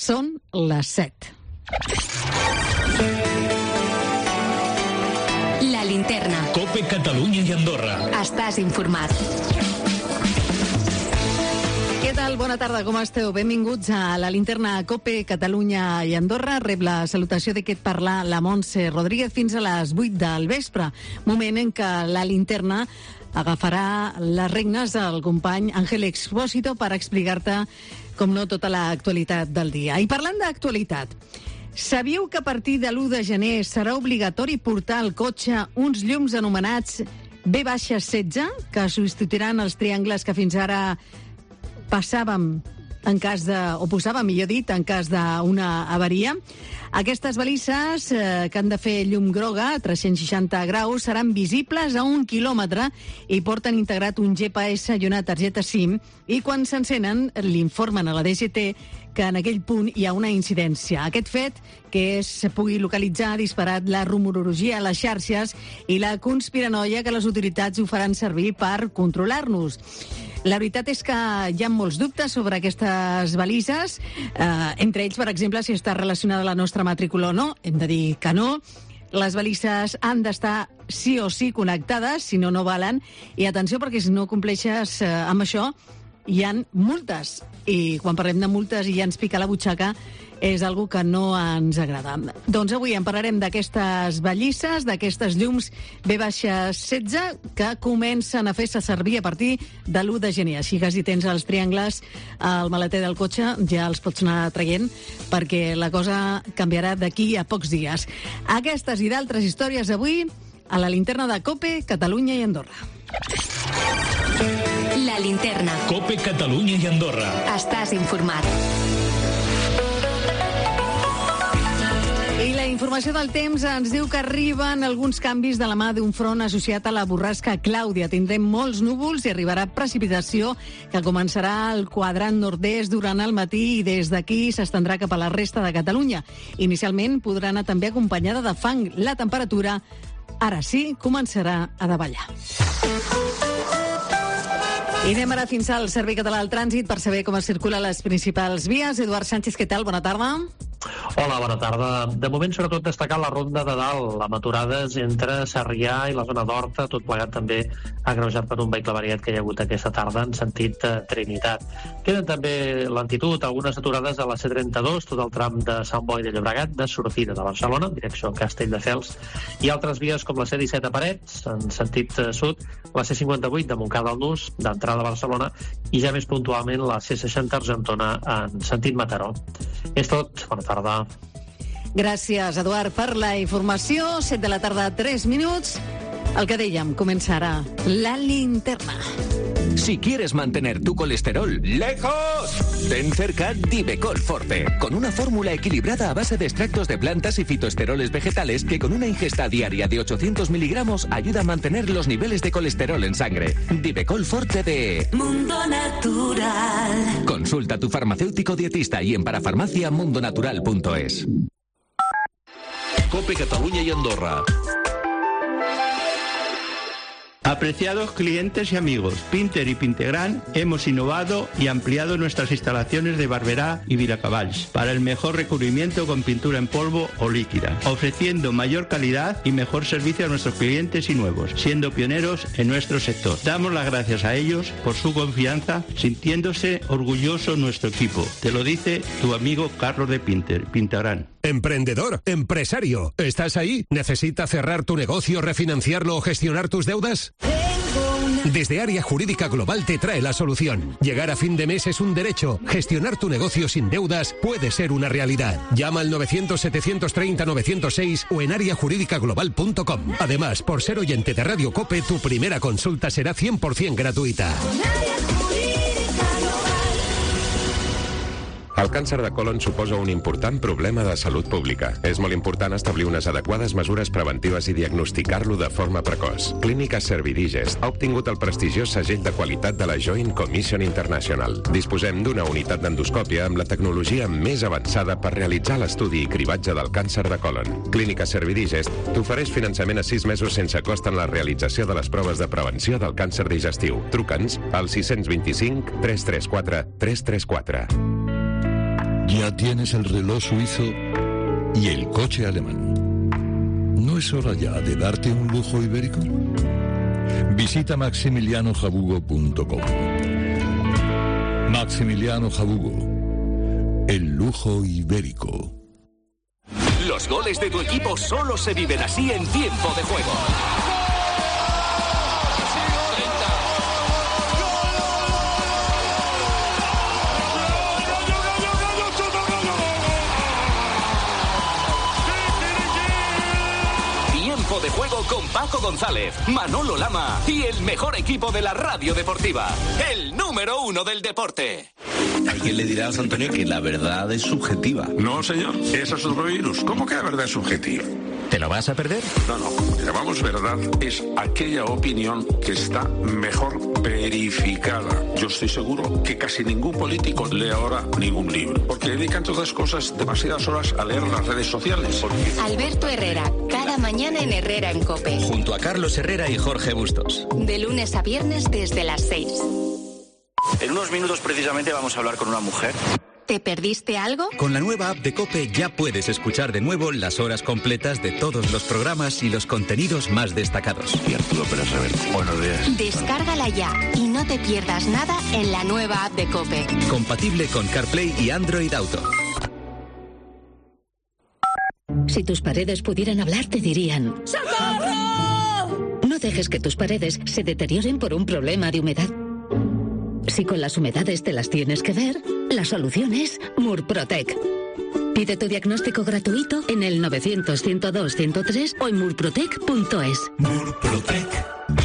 Són les 7. La linterna. COPE Catalunya i Andorra. Estàs informat. Què tal? Bona tarda, com esteu? Benvinguts a la linterna COPE Catalunya i Andorra. Rep la salutació d'aquest parlar la Montse Rodríguez fins a les 8 del vespre, moment en què la linterna agafarà les regnes al company Àngel Expósito per explicar-te, com no, tota l'actualitat del dia. I parlant d'actualitat, sabíeu que a partir de l'1 de gener serà obligatori portar al cotxe uns llums anomenats V-16, que substituiran els triangles que fins ara passàvem posàvem, millor dit, en cas d'una avaria? Aquestes balises, que han de fer llum groga a 360 graus, seran visibles a 1 quilòmetre i porten integrat un GPS i una targeta SIM, i quan s'encenen l'informen a la DGT que en aquell punt hi ha una incidència. Aquest fet, que es pugui localitzar, ha disparat la rumorologia a les xarxes i la conspiranoia que les autoritats ho faran servir per controlar-nos. La veritat és que hi ha molts dubtes sobre aquestes balises, entre ells, per exemple, si està relacionada la nostra matrícula o no. Hem de dir que no. Les balises han d'estar sí o sí connectades, si no, no valen. I atenció, perquè si no compleixes amb això, hi han multes. I quan parlem de multes i ja ens pica la butxaca, és algo que no ens agrada. Doncs avui en parlarem d'aquestes ballisses, d'aquestes llums V-16, que comencen a fer-se servir a partir de l'1 de gener. Així que si tens els triangles al maleter del cotxe, ja els pots anar traient, perquè la cosa canviarà d'aquí a pocs dies. Aquestes i d'altres històries avui a la linterna de COPE, Catalunya i Andorra. La linterna. COPE Catalunya i Andorra. Estàs informat. I la informació del temps ens diu que arriben alguns canvis de la mà d'un front associat a la borrasca Clàudia. Tindrem molts núvols i arribarà precipitació que començarà al quadrant nord-est durant el matí i des d'aquí s'estendrà cap a la resta de Catalunya. Inicialment podrà anar també acompanyada de fang. La temperatura, ara sí, començarà a davallar. I anem ara fins al Servei Català del Trànsit per saber com es circula les principals vies. Eduard Sánchez, què tal? Bona tarda. Hola, bona tarda. De moment, sobretot, destacar la ronda de dalt, amb aturades entre Sarrià i la zona d'Horta, tot plegat també agreujat per un vehicle variat que hi ha hagut aquesta tarda en sentit Trinitat. Queden també lentitud, algunes aturades a la C32, tot el tram de Sant Boi de Llobregat, de sortida de Barcelona, direcció Castelldefels, i altres vies com la C17 a Parets, en sentit sud, la C58 de Montcada al Nus, d'entrada a Barcelona, i ja més puntualment la C60 Argentona en sentit Mataró. És tot. Bona tarda. Gràcies, Eduard, per la informació. 7 de la tarda, 3 minuts. El que dèiem, comença ara la linterna. Si quieres mantener tu colesterol lejos, ten cerca Divecol Forte, con una fórmula equilibrada a base de extractos de plantas y fitoesteroles vegetales que con una ingesta diaria de 800 miligramos ayuda a mantener los niveles de colesterol en sangre. Divecol Forte de Mundo Natural. Consulta a tu farmacéutico dietista y en parafarmacia.mundonatural.es. COPE Catalunya i Andorra. Apreciados clientes y amigos, Pinter y Pintegran hemos innovado y ampliado nuestras instalaciones de Barberá y Vilacavalls para el mejor recubrimiento con pintura en polvo o líquida, ofreciendo mayor calidad y mejor servicio a nuestros clientes y nuevos, siendo pioneros en nuestro sector. Damos las gracias a ellos por su confianza, sintiéndose orgulloso nuestro equipo. Te lo dice tu amigo Carlos de Pinter, Pintegran. Emprendedor, empresario, ¿estás ahí? ¿Necesitas cerrar tu negocio, refinanciarlo o gestionar tus deudas? Desde Área Jurídica Global te trae la solución. Llegar a fin de mes es un derecho. Gestionar tu negocio sin deudas puede ser una realidad. Llama al 900-730-906 o en areajuridicaglobal.com. Además, por ser oyente de Radio COPE, tu primera consulta será 100% gratuïta. El càncer de colon suposa un important problema de salut pública. És molt important establir unes adequades mesures preventives i diagnosticar-lo de forma precoç. Clínica Servidigest ha obtingut el prestigiós segell de qualitat de la Joint Commission International. Disposem d'una unitat d'endoscòpia amb la tecnologia més avançada per realitzar l'estudi i cribatge del càncer de colon. Clínica Servidigest t'ofereix finançament a 6 mesos sense cost en la realització de les proves de prevenció del càncer digestiu. Truca'ns al 625 334 334. Ya tienes el reloj suizo y el coche alemán. ¿No es hora ya de darte un lujo ibérico? Visita maximilianojabugo.com. Maximiliano Jabugo, el lujo ibérico. Los goles de tu equipo solo se viven así en tiempo de juego. Tiempo de juego con Paco González, Manolo Lama y el mejor equipo de la radio deportiva, el número 1 del deporte. Hay quien le dirá a Antonio que la verdad es subjetiva. No, señor, eso es otro virus. ¿Cómo que la verdad es subjetiva? ¿Te lo vas a perder? No. Llamamos verdad es aquella opinión que está mejor verificada. Yo estoy seguro que casi ningún político lee ahora ningún libro, porque dedican todas las cosas demasiadas horas a leer las redes sociales. Alberto Herrera, cada mañana en Herrera en COPE. Junto a Carlos Herrera y Jorge Bustos. De lunes a viernes desde las 6. En unos minutos precisamente vamos a hablar con una mujer. ¿Te perdiste algo? Con la nueva app de COPE ya puedes escuchar de nuevo las horas completas de todos los programas y los contenidos más destacados. Y Arturo Pérez Reverte. Buenos días. Descárgala ya y no te pierdas nada en la nueva app de COPE. Compatible con CarPlay y Android Auto. Si tus paredes pudieran hablar, te dirían: ¡socorro! No dejes que tus paredes se deterioren por un problema de humedad. Si con las humedades te las tienes que ver, la solución es Murprotec. Pide tu diagnóstico gratuito en el 900-102-103 o en murprotec.es. Murprotec.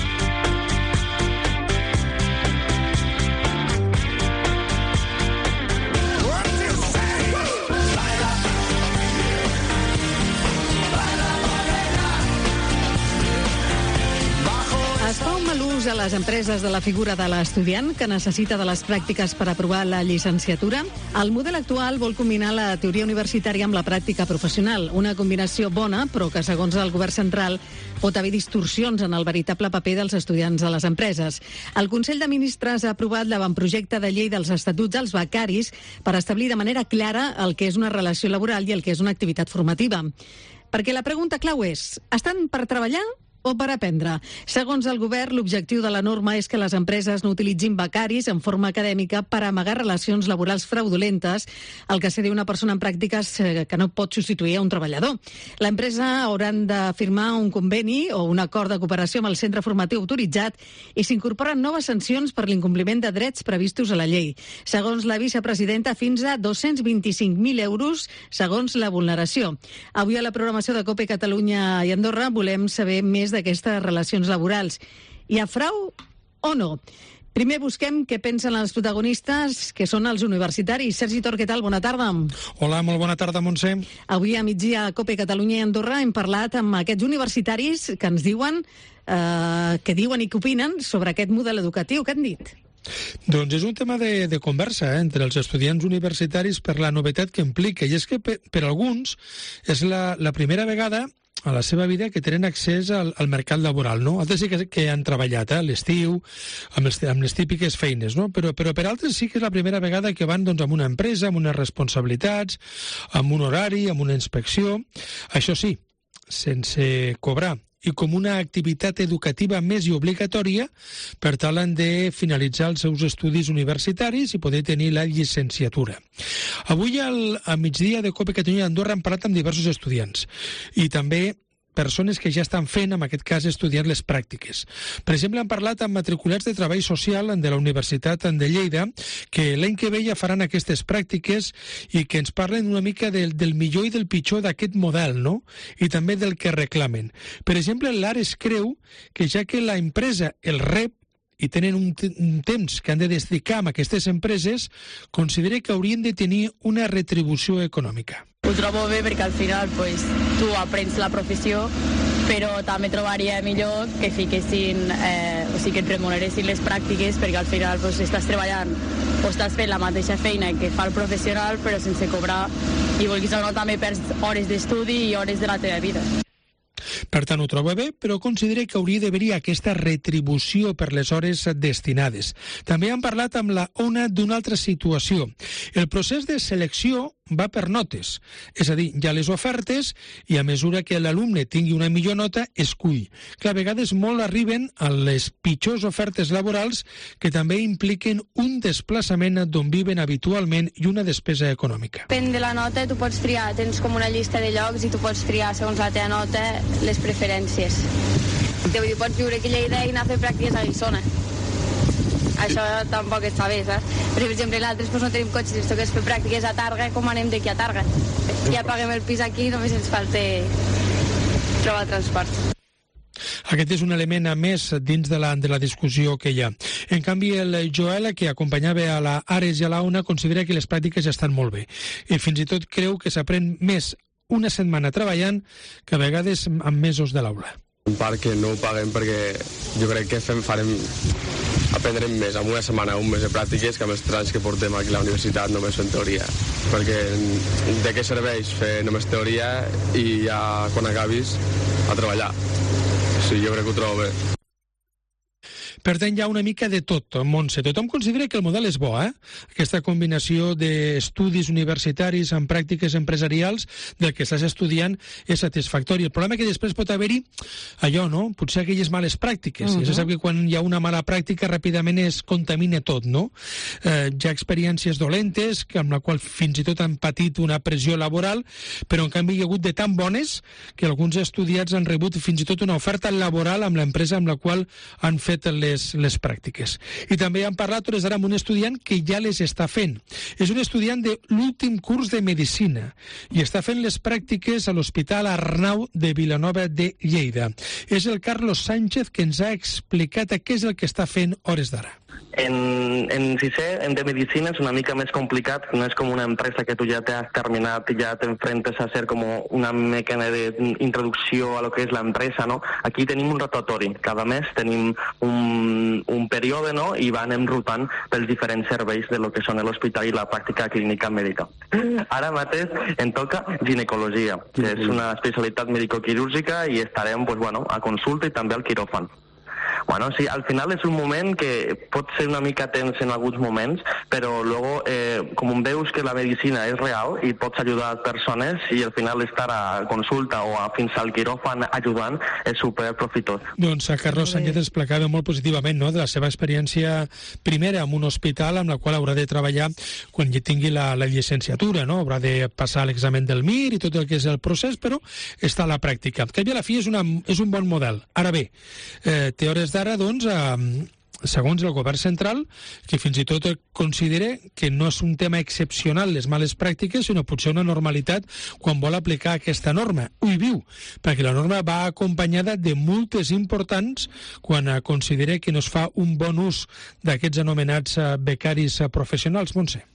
Es fa un mal ús a les empreses de la figura de l'estudiant que necessita de les pràctiques per aprovar la llicenciatura. El model actual vol combinar la teoria universitària amb la pràctica professional, una combinació bona, però que, segons el govern central, pot haver distorsions en el veritable paper dels estudiants a les empreses. El Consell de Ministres ha aprovat l'avantprojecte de llei dels estatuts als becaris per establir de manera clara el que és una relació laboral i el que és una activitat formativa. Perquè la pregunta clau és: estan per treballar o per aprendre? Segons el govern, l'objectiu de la norma és que les empreses no utilitzin becaris en forma acadèmica per amagar relacions laborals fraudulentes, el que seria una persona en pràctiques que no pot substituir a un treballador. L'empresa hauran de firmar un conveni o un acord de cooperació amb el centre formatiu autoritzat i s'incorporen noves sancions per l'incompliment de drets previstos a la llei. Segons la vicepresidenta, fins a 225.000 euros segons la vulneració. Avui a la programació de COPE Catalunya i Andorra volem saber més d'aquestes relacions laborals. Hi ha frau o no? Primer busquem què pensen els protagonistes, que són els universitaris. Sergi Tor, què tal? Bona tarda. Hola, molt bona tarda, Montse. Avui a migdia a COPE Catalunya i Andorra hem parlat amb aquests universitaris que ens diuen, i que opinen sobre aquest model educatiu. Què han dit? Doncs és un tema de conversa entre els estudiants universitaris per la novetat que implica, i és que per alguns és la primera vegada a la seva vida que tenen accés al mercat laboral, no? Altres sí que han treballat a l'estiu, amb les típiques feines, no? Però per altres sí que és la primera vegada que van amb una empresa, amb unes responsabilitats, amb un horari, amb una inspecció, això sí, sense cobrar, i com una activitat educativa més i obligatòria, per tal han de finalitzar els seus estudis universitaris i poder tenir la llicenciatura. Avui a migdia de COPE Catalunya d'Andorra hem parlat amb diversos estudiants i també persones que ja estan fent, en aquest cas, estudiant les pràctiques. Per exemple, han parlat amb matriculats de treball social de la Universitat de Lleida, que l'any que ve ja faran aquestes pràctiques i que ens parlen una mica del millor i del pitjor d'aquest model, no? I també del que reclamen. Per exemple, l'Ares creu que ja que la empresa el rep i tenen un temps que han de dedicar a aquestes empreses, considera que haurien de tenir una retribució econòmica. Ho trobo bé perquè al final tu aprens la professió, però també trobaria millor que fiquessin, que et remuneressin les pràctiques, perquè al final estàs treballant o estàs fent la mateixa feina que fa el professional però sense cobrar, i vulguis o no també perds hores d'estudi i hores de la teva vida. Per tant, ho troba bé, però considera que hauria d'haver-hi aquesta retribució per les hores destinades. També han parlat amb la ONA d'una altra situació. El procés de selecció va per notes, és a dir, hi ha les ofertes i a mesura que l'alumne tingui una millor nota, escull. Que a vegades molt arriben a les pitjors ofertes laborals que també impliquen un desplaçament d'on viven habitualment i una despesa econòmica. Depèn de la nota, tu pots triar, tens com una llista de llocs i tu pots triar, segons la teva nota, les preferències. Vull dir, pots viure aquí a Lleida i anar a fer pràctiques a Guissona. Això tampoc està bé, saps? Per exemple, nosaltres no tenim cotxe, si ens toqués fer pràctiques a Targa, com anem d'aquí a Targa? Ja paguem el pis aquí, només ens falta trobar transport. Aquest és un element a més dins de la discussió que hi ha. En canvi, el Joel, que acompanyava a la Ares i a la ONA, considera que les pràctiques estan molt bé. I fins i tot creu que s'aprèn més una setmana treballant que a vegades amb mesos de l'aula. En part que no ho paguem perquè jo crec que aprendrem més amb una setmana o un mes de pràctiques que amb els 3 anys que portem aquí a la universitat només fent teoria. Perquè de què serveix fer només teoria i ja quan acabis a treballar? Sí, jo crec que ho trobo bé. Per tant, hi ha una mica de tot, Montse. Tothom considera que el model és bo, Aquesta combinació d'estudis universitaris amb pràctiques empresarials del que estàs estudiant és satisfactori. El problema és que després pot haver-hi allò, no? Potser aquelles males pràctiques. Ja se sap que quan hi ha una mala pràctica ràpidament es contamina tot, no? Hi ha experiències dolentes amb la qual fins i tot han patit una pressió laboral, però en canvi hi ha hagut de tan bones que alguns estudiants han rebut fins i tot una oferta laboral amb l'empresa amb la qual han fet les pràctiques. I també han parlat hores d'ara amb un estudiant que ja les està fent. És un estudiant de l'últim curs de Medicina i està fent les pràctiques a l'Hospital Arnau de Vilanova de Lleida. És el Carlos Sánchez que ens ha explicat què és el que està fent hores d'ara. En sisè, en de Medicina, és una mica més complicat, no és com una empresa que tu ja t'has terminat i ja t'enfrentes a ser com una mecànica d'introducció a lo que és l'empresa, no? Aquí tenim un rotatori, cada mes tenim un període, no? I anem rotant pels diferents serveis de lo que són l'hospital i la pràctica clínica mèdica. Ara mateix em toca ginecologia, que és una especialitat medicoquirúrgica i estarem a consulta i també al quiròfan. Sí, al final és un moment que pot ser una mica tens en alguns moments, però luego, com veus que la medicina és real i pots ajudar persones i al final estar a consulta o fins al quiròfan ajudant és superprofitós. Doncs a Carlos Sánchez explicava molt positivament, no?, de la seva experiència primera en un hospital amb la qual haurà de treballar quan ja tingui la llicenciatura, no? Haurà de passar l'examen del MIR i tot el que és el procés, però està a la pràctica. Que a la fi és un bon model. Ara bé, té hores d'ara, doncs, segons el govern central, que fins i tot considera que no és un tema excepcional les males pràctiques, sinó potser una normalitat quan vol aplicar aquesta norma. Ho hi viu, perquè la norma va acompanyada de multes importants quan considera que no es fa un bon ús d'aquests anomenats becaris professionals. Montse.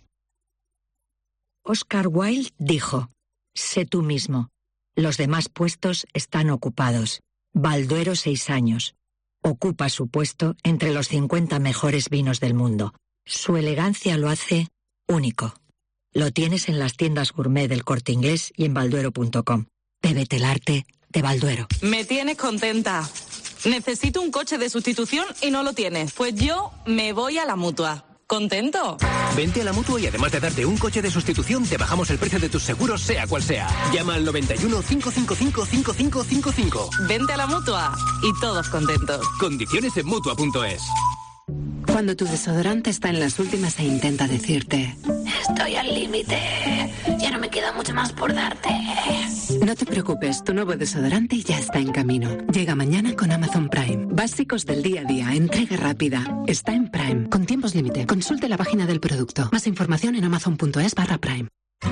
Oscar Wilde dijo: sé tú mismo. Los demás puestos están ocupados. Balduero, 6 años. Ocupa su puesto entre los 50 mejores vinos del mundo. Su elegancia lo hace único. Lo tienes en las tiendas gourmet del Corte Inglés y en balduero.com. Bébete el arte de Balduero. Me tienes contenta. Necesito un coche de sustitución y no lo tienes. Pues yo me voy a la Mutua. ¿Contento? Vente a la Mutua y además de darte un coche de sustitución, te bajamos el precio de tus seguros, sea cual sea. Llama al 91 555 5555. Vente a la Mutua y todos contentos. Condiciones en Mutua.es. Cuando tu desodorante está en las últimas e intenta decirte: estoy al límite, ya no me queda mucho más por darte. No te preocupes, tu nuevo desodorante ya está en camino. Llega mañana con Amazon Prime. Básicos del día a día, entrega rápida. Está en Prime, con tiempos límite. Consulte la página del producto. Más información en amazon.es/Prime.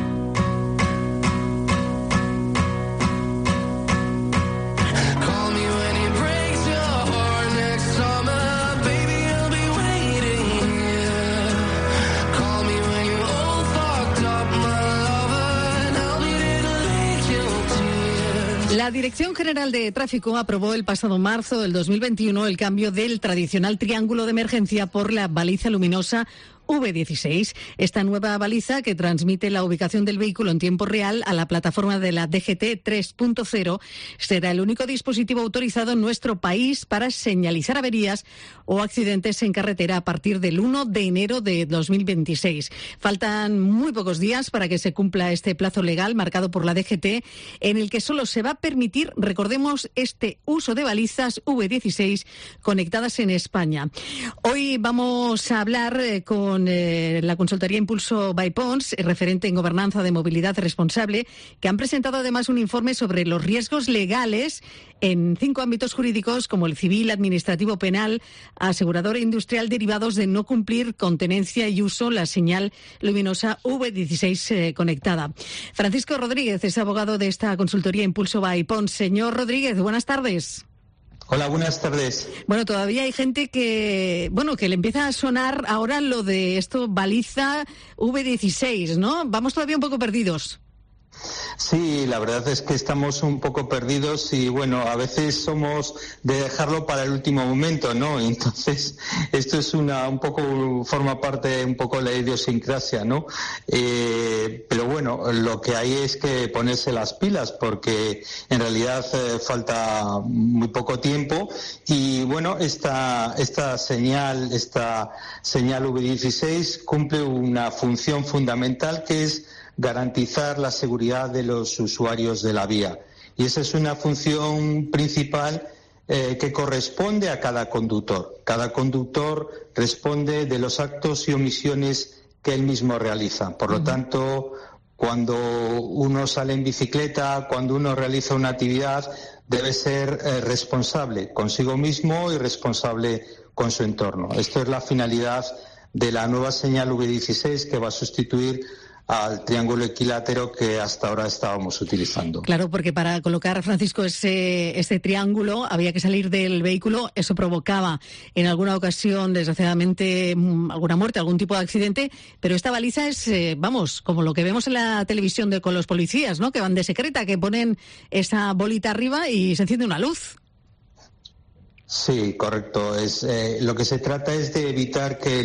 La Dirección General de Tráfico aprobó el pasado marzo del 2021 el cambio del tradicional triángulo de emergencia por la baliza luminosa V16. Esta nueva baliza, que transmite la ubicación del vehículo en tiempo real a la plataforma de la DGT 3.0, será el único dispositivo autorizado en nuestro país para señalizar averías o accidentes en carretera a partir del 1 de enero de 2026. Faltan muy pocos días para que se cumpla este plazo legal marcado por la DGT, en el que solo se va a permitir, recordemos, este uso de balizas V16 conectadas en España. Hoy vamos a hablar con la consultoría Impulso by Pons, referente en gobernanza de movilidad responsable, que han presentado además un informe sobre los riesgos legales en 5 ámbitos jurídicos como el civil, administrativo, penal, asegurador e industrial derivados de no cumplir con tenencia y uso la señal luminosa V16 conectada. Francisco Rodríguez es abogado de esta consultoría Impulso by Pons. Señor Rodríguez, buenas tardes. Hola, buenas tardes. Bueno, todavía hay gente que le empieza a sonar ahora lo de esto, baliza V16, ¿no? Vamos todavía un poco perdidos. Sí, la verdad es que estamos un poco perdidos y bueno, a veces somos de dejarlo para el último momento, ¿no? Entonces, esto es forma parte un poco de la idiosincrasia, ¿no? Pero bueno, lo que hay es que ponerse las pilas porque en realidad falta muy poco tiempo y bueno, esta señal V16 cumple una función fundamental que es garantizar la seguridad de los usuarios de la vía. Y esa es una función principal que corresponde a cada conductor. Cada conductor responde de los actos y omisiones que él mismo realiza. Por lo tanto, cuando uno sale en bicicleta, cuando uno realiza una actividad, debe ser responsable consigo mismo y responsable con su entorno. Esto es la finalidad de la nueva señal V16 que va a sustituir al triángulo equilátero que hasta ahora estábamos utilizando. Claro, porque para colocar, Francisco, ese triángulo había que salir del vehículo. Eso provocaba en alguna ocasión, desgraciadamente, alguna muerte, algún tipo de accidente. Pero esta baliza es, como lo que vemos en la televisión con los policías, ¿no? Que van de secreta, que ponen esa bolita arriba y se enciende una luz. Sí, correcto. Lo que se trata es de evitar que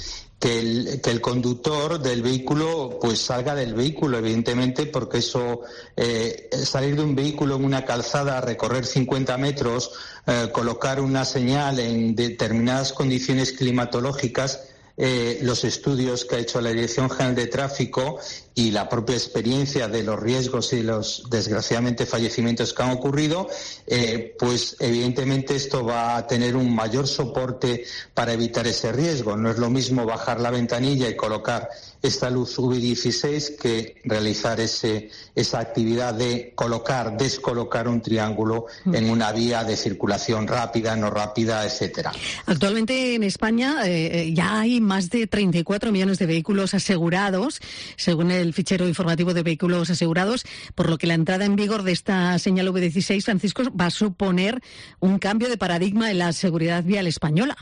el conductor del vehículo pues salga del vehículo, evidentemente, porque eso, salir de un vehículo en una calzada, recorrer 50 metros, colocar una señal en determinadas condiciones climatológicas, los estudios que ha hecho la Dirección General de Tráfico y la propia experiencia de los riesgos y los, desgraciadamente, fallecimientos que han ocurrido, pues evidentemente esto va a tener un mayor soporte para evitar ese riesgo. No es lo mismo bajar la ventanilla y colocar esta luz V16 que realizar esa actividad de descolocar un triángulo en una vía de circulación rápida, no rápida, etcétera. Actualmente en España ya hay más de 34 millones de vehículos asegurados, según el fichero informativo de vehículos asegurados, por lo que la entrada en vigor de esta señal V16, Francisco, va a suponer un cambio de paradigma en la seguridad vial española.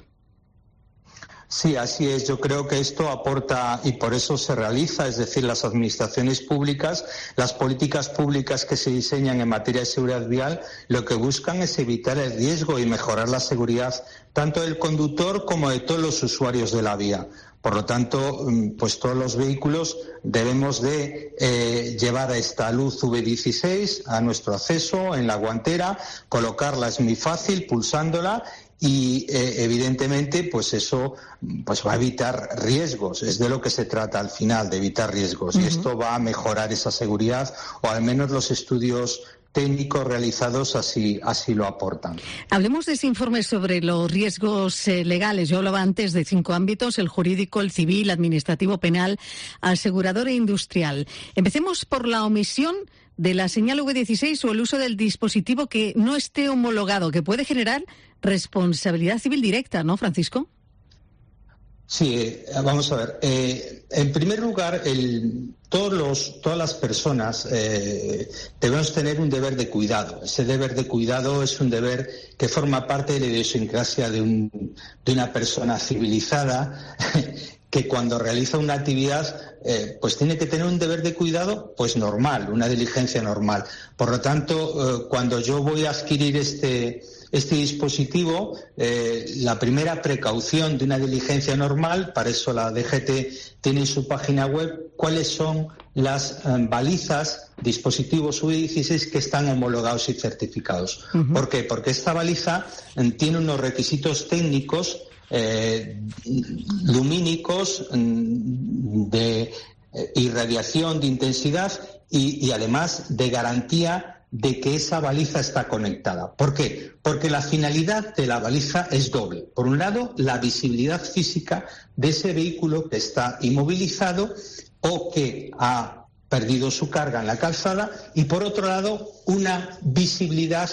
Sí, así es. Yo creo que esto aporta y por eso se realiza, es decir, las administraciones públicas, las políticas públicas que se diseñan en materia de seguridad vial, lo que buscan es evitar el riesgo y mejorar la seguridad tanto del conductor como de todos los usuarios de la vía. Por lo tanto, pues todos los vehículos debemos de llevar esta luz V16 a nuestro acceso en la guantera, colocarla es muy fácil, pulsándola. Y evidentemente pues eso pues va a evitar riesgos, es de lo que se trata al final, de evitar riesgos. Y esto va a mejorar esa seguridad, o al menos los estudios técnicos realizados así lo aportan. Hablemos de ese informe sobre los riesgos legales. Yo hablaba antes de 5 ámbitos: el jurídico, el civil, administrativo, penal, asegurador e industrial. Empecemos por la omisión de la señal V16 o el uso del dispositivo que no esté homologado, que puede generar responsabilidad civil directa, ¿no, Francisco? Sí, vamos a ver. En primer lugar, todas las personas debemos tener un deber de cuidado. Ese deber de cuidado es un deber que forma parte de la idiosincrasia de una persona civilizada que cuando realiza una actividad pues tiene que tener un deber de cuidado pues normal, una diligencia normal. Por lo tanto, cuando yo voy a adquirir este este dispositivo, la primera precaución de una diligencia normal, para eso la DGT tiene en su página web cuáles son las balizas, dispositivos V16 que están homologados y certificados. ¿Por qué? Porque esta baliza tiene unos requisitos técnicos lumínicos, de irradiación, de intensidad y además de garantía de que esa baliza está conectada. ¿Por qué? Porque la finalidad de la baliza es doble. Por un lado, la visibilidad física de ese vehículo que está inmovilizado o que ha perdido su carga en la calzada, y por otro lado, una visibilidad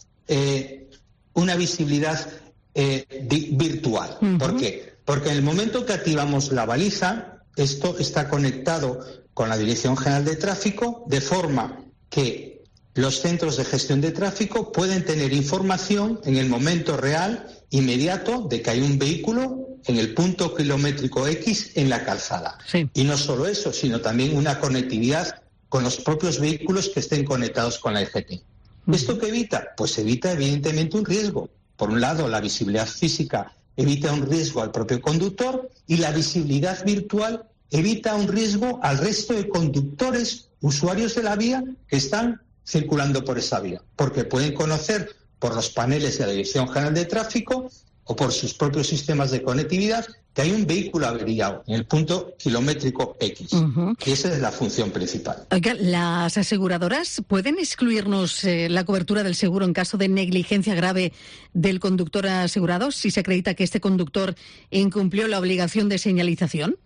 virtual. ¿Por qué? Porque en el momento que activamos la baliza, esto está conectado con la Dirección General de Tráfico, de forma que los centros de gestión de tráfico pueden tener información en el momento real, inmediato, de que hay un vehículo en el punto kilométrico X en la calzada. Sí. Y no solo eso, sino también una conectividad con los propios vehículos que estén conectados con la DGT. ¿Esto qué evita? Pues evita evidentemente un riesgo. Por un lado, la visibilidad física evita un riesgo al propio conductor, y la visibilidad virtual evita un riesgo al resto de conductores, usuarios de la vía que están circulando por esa vía, porque pueden conocer por los paneles de la Dirección General de Tráfico o por sus propios sistemas de conectividad que hay un vehículo averiado en el punto kilométrico X. Y esa es la función principal. Oiga, ¿las aseguradoras pueden excluirnos la cobertura del seguro en caso de negligencia grave del conductor asegurado si se acredita que este conductor incumplió la obligación de señalización?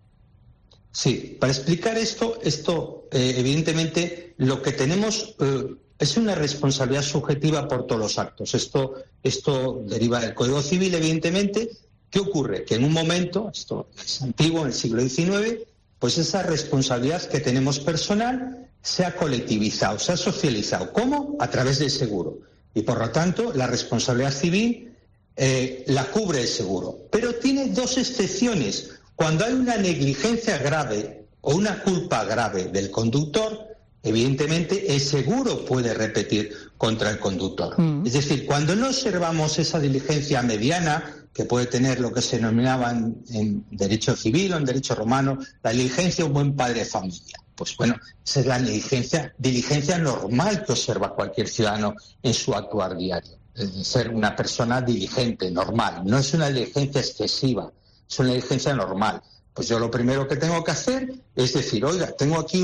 Sí, para explicar esto evidentemente lo que tenemos es una responsabilidad subjetiva por todos los actos. Esto deriva del Código Civil, evidentemente. ¿Qué ocurre? Que en un momento, esto es antiguo, en el siglo XIX, pues esa responsabilidad que tenemos personal se ha colectivizado, se ha socializado. ¿Cómo? A través del seguro. Y por lo tanto, la responsabilidad civil la cubre el seguro. Pero tiene dos excepciones. Cuando hay una negligencia grave o una culpa grave del conductor, evidentemente el seguro puede repetir contra el conductor. Es decir, cuando no observamos esa diligencia mediana, que puede tener lo que se denominaba en derecho civil o en derecho romano, la diligencia de un buen padre de familia. Pues bueno, esa es la diligencia normal que observa cualquier ciudadano en su actuar diario. Es decir, ser una persona diligente, normal. No es una diligencia excesiva, es una diligencia normal. Pues yo lo primero que tengo que hacer es decir, oiga, tengo aquí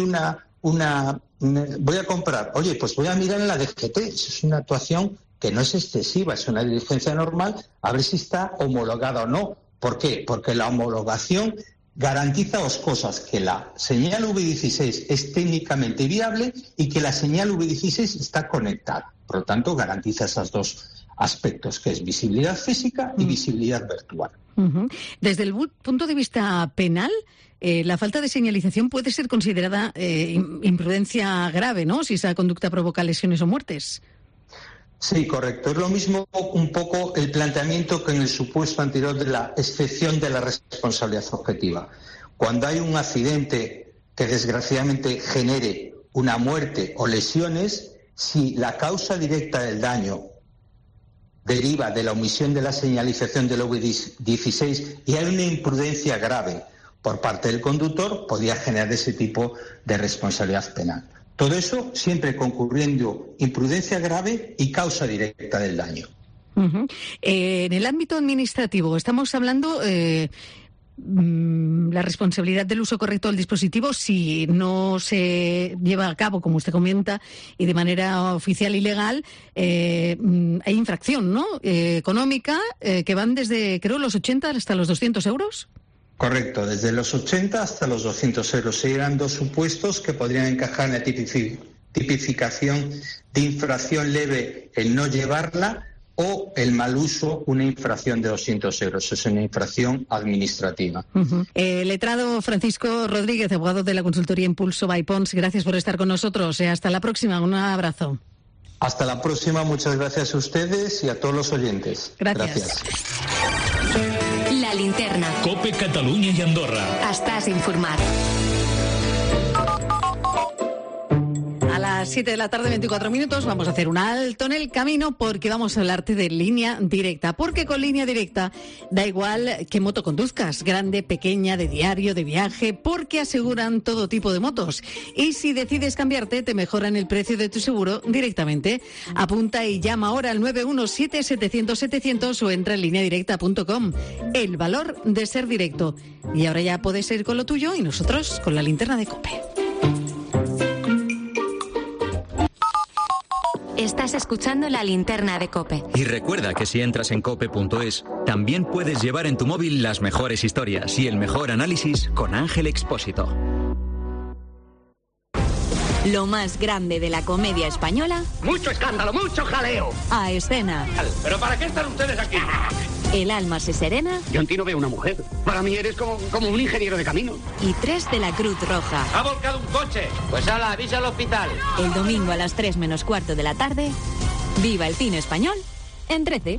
voy a comprar, oye, pues voy a mirar en la DGT, eso es una actuación que no es excesiva, es una diligencia normal, a ver si está homologada o no. ¿Por qué? Porque la homologación garantiza dos cosas: que la señal V16 es técnicamente viable y que la señal V16 está conectada. Por lo tanto, garantiza esos dos aspectos, que es visibilidad física y visibilidad virtual. Desde el punto de vista penal, la falta de señalización puede ser considerada imprudencia grave, ¿no?, si esa conducta provoca lesiones o muertes. Sí, correcto. Es lo mismo un poco el planteamiento que en el supuesto anterior de la excepción de la responsabilidad objetiva. Cuando hay un accidente que desgraciadamente genere una muerte o lesiones, si la causa directa del daño deriva de la omisión de la señalización del V16 y hay una imprudencia grave por parte del conductor, podría generar ese tipo de responsabilidad penal. Todo eso siempre concurriendo imprudencia grave y causa directa del daño. En el ámbito administrativo estamos hablando la responsabilidad del uso correcto del dispositivo si no se lleva a cabo, como usted comenta, y de manera oficial y legal. Hay infracción, ¿no?, económica, que van desde, creo, los 80 hasta los 200 euros. Correcto, desde los 80 hasta los 200 euros. Serían dos supuestos que podrían encajar en la tipificación de infracción leve el no llevarla, o el mal uso, una infracción de 200 euros. Es una infracción administrativa. Letrado Francisco Rodríguez, abogado de la consultoría Impulso by Pons, gracias por estar con nosotros. Hasta la próxima, un abrazo. Hasta la próxima, muchas gracias a ustedes y a todos los oyentes. Gracias. La linterna. COPE Catalunya i Andorra. Estàs informat. A las Las 7 de la tarde, 24 minutos, vamos a hacer un alto en el camino porque vamos a hablarte de Línea Directa. Porque con Línea Directa da igual qué moto conduzcas, grande, pequeña, de diario, de viaje, porque aseguran todo tipo de motos. Y si decides cambiarte, te mejoran el precio de tu seguro directamente. Apunta y llama ahora al 917-700-700 o entra en lineadirecta.com. El valor de ser directo. Y ahora ya puedes ir con lo tuyo y nosotros con la linterna de COPE. Estás escuchando la linterna de COPE. Y recuerda que si entras en cope.es, también puedes llevar en tu móvil las mejores historias y el mejor análisis con Ángel Expósito. Lo más grande de la comedia española. Mucho escándalo, mucho jaleo. A escena. ¿Pero para qué están ustedes aquí? El alma se serena. Yo en ti no veo una mujer. Para mí eres como un ingeniero de camino. Y 3 de la Cruz Roja. ¡Ha volcado un coche! Pues hala, avisa al hospital. El domingo a las 3 menos cuarto de la tarde. Viva el cine español en 13.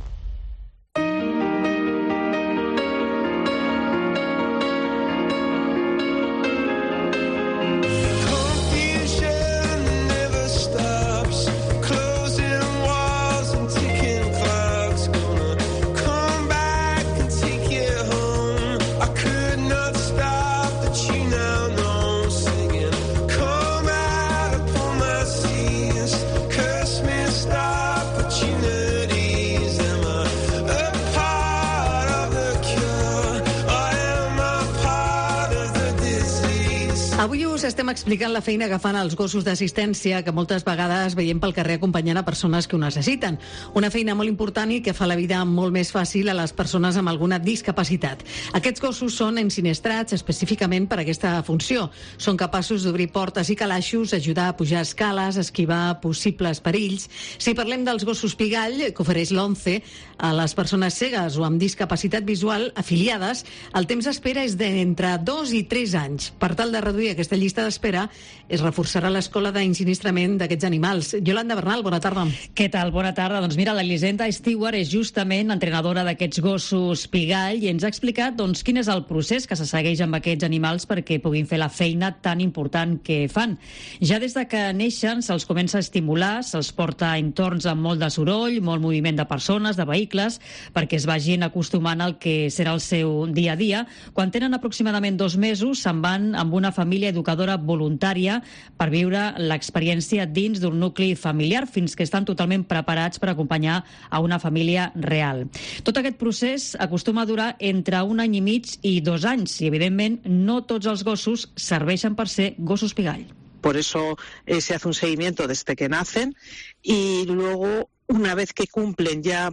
Avui us estem explicant la feina que fan els gossos d'assistència que moltes vegades veiem pel carrer acompanyant a persones que ho necessiten. Una feina molt important i que fa la vida molt més fàcil a les persones amb alguna discapacitat. Aquests gossos són ensinistrats específicament per aquesta funció. Són capaços d'obrir portes i calaixos, ajudar a pujar escales, esquivar possibles perills. Si parlem dels gossos pigall, que ofereix l'ONCE a les persones cegues o amb discapacitat visual afiliades, el temps d'espera és d'entre 2 i 3 anys. Per tal de reduir aquesta llista d'espera, es reforçarà l'escola d'ensinistrament d'aquests animals. Yolanda Bernal, bona tarda. Què tal? Bona tarda. Doncs mira, l'Elisenda Stewart és justament entrenadora d'aquests gossos pigall i ens ha explicat quin és el procés que se segueix amb aquests animals perquè puguin fer la feina tan important que fan. Ja des de que neixen se'ls comença a estimular, se'ls porta a entorns amb molt de soroll, molt moviment de persones, de vehicles, perquè es vagin acostumant al que serà el seu dia a dia. Quan tenen aproximadament 2 mesos, se'n van amb una família educadora voluntària per viure l'experiència dins d'un nucli familiar fins que estan totalment preparats per acompanyar a una família real. Tot aquest procés acostuma a durar entre 1 any i mig i 2 anys i, evidentment, no tots els gossos serveixen per ser gossos pigall. Por eso se hace un seguimiento desde que nacen y luego, una vez que cumplen ya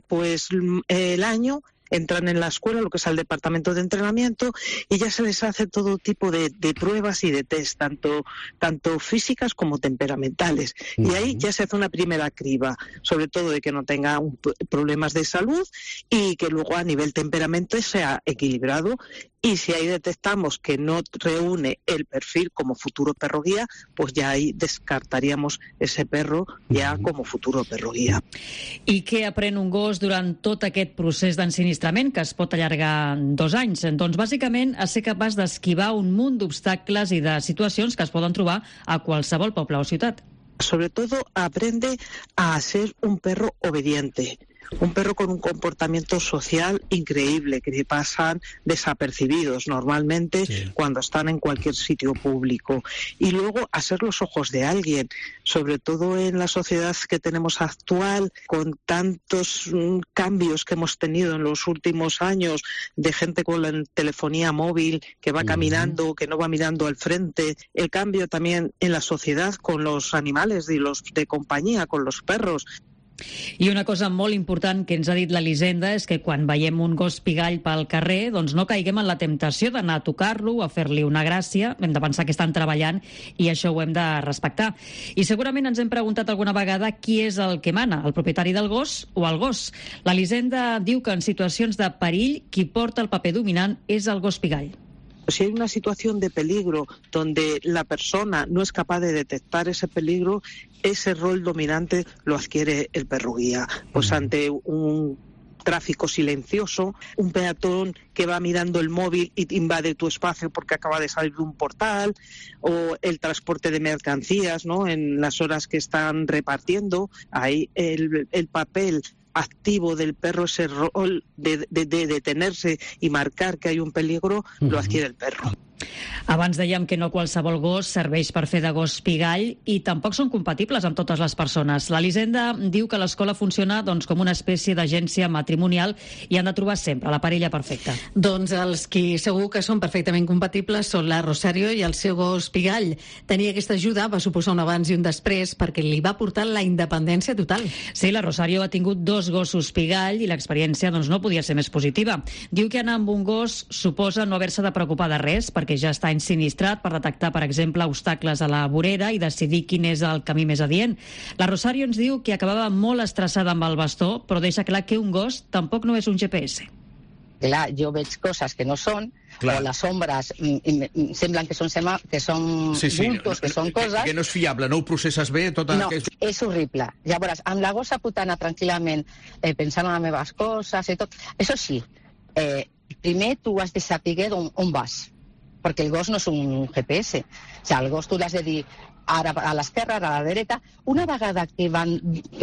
el año, entran en la escuela, lo que es el departamento de entrenamiento, y ya se les hace todo tipo de pruebas y de test, tanto físicas como temperamentales. Y ahí ya se hace una primera criba, sobre todo de que no tenga problemas de salud y que luego a nivel temperamento sea equilibrado. Y si ahí detectamos que no reúne el perfil como futuro perro guía, pues ya ahí descartaríamos ese perro ya como futuro perro guía. I què aprèn un gos durant tot aquest procés d'ensinistrament, que es pot allargar 2 anys? Doncs bàsicament a ser capaç d'esquivar un munt d'obstacles i de situacions que es poden trobar a qualsevol poble o ciutat. Sobre todo aprende a ser un perro obediente. Un perro con un comportamiento social increíble, que pasan desapercibidos normalmente cuando están en cualquier sitio público. Y luego a ser los ojos de alguien, sobre todo en la sociedad que tenemos actual, con tantos cambios que hemos tenido en los últimos años, de gente con la telefonía móvil que va caminando, que no va mirando al frente. El cambio también en la sociedad con los animales y los de compañía, con los perros. I una cosa molt important que ens ha dit l'Elisenda és que quan veiem un gos pigall pel carrer, doncs no caiguem en la temptació d'anar a tocar-lo, a fer-li una gràcia. Hem de pensar que estan treballant i això ho hem de respectar. I segurament ens hem preguntat alguna vegada qui és el que mana, el propietari del gos o el gos. L'Elisenda diu que en situacions de perill qui porta el paper dominant és el gos pigall. Si hay una situación de peligro donde la persona no es capaz de detectar ese peligro, ese rol dominante lo adquiere el perro guía. Pues ante un tráfico silencioso, un peatón que va mirando el móvil y invade tu espacio porque acaba de salir de un portal, o el transporte de mercancías, ¿no? En las horas que están repartiendo, ahí el papel activo del perro, ese rol de detenerse y marcar que hay un peligro, lo adquiere el perro. Abans dèiem que no qualsevol gos serveix per fer de gos pigall i tampoc són compatibles amb totes les persones. L'Elisenda diu que l'escola funciona com una espècie d'agència matrimonial i han de trobar sempre la parella perfecta. Doncs els qui segur que són perfectament compatibles són la Rosario i el seu gos pigall. Tenir aquesta ajuda va suposar un abans i un després perquè li va portar la independència total. Sí, la Rosario ha tingut 2 gossos pigall i l'experiència no podia ser més positiva. Diu que anar amb un gos suposa no haver-se de preocupar de res perquè ja està ensinistrat per detectar, per exemple, obstacles a la vorera i decidir quin és el camí més adient. La Rosario ens diu que acabava molt estressada amb el bastó, però deixa clar que un gos tampoc no és un GPS. Clar, jo veig coses que no són, o les ombres semblen que són bultos, que són coses... Que no és fiable, no ho processes bé? No, és horrible. Llavors, amb la gossa puc anar tranquil·lament pensant en les meves coses i tot. Això sí, primer tu has de saber on vas, perquè el gos no és un GPS. O sigui, el gos tu l'has de dir ara a l'esquerra, ara a la dreta. Una vegada que van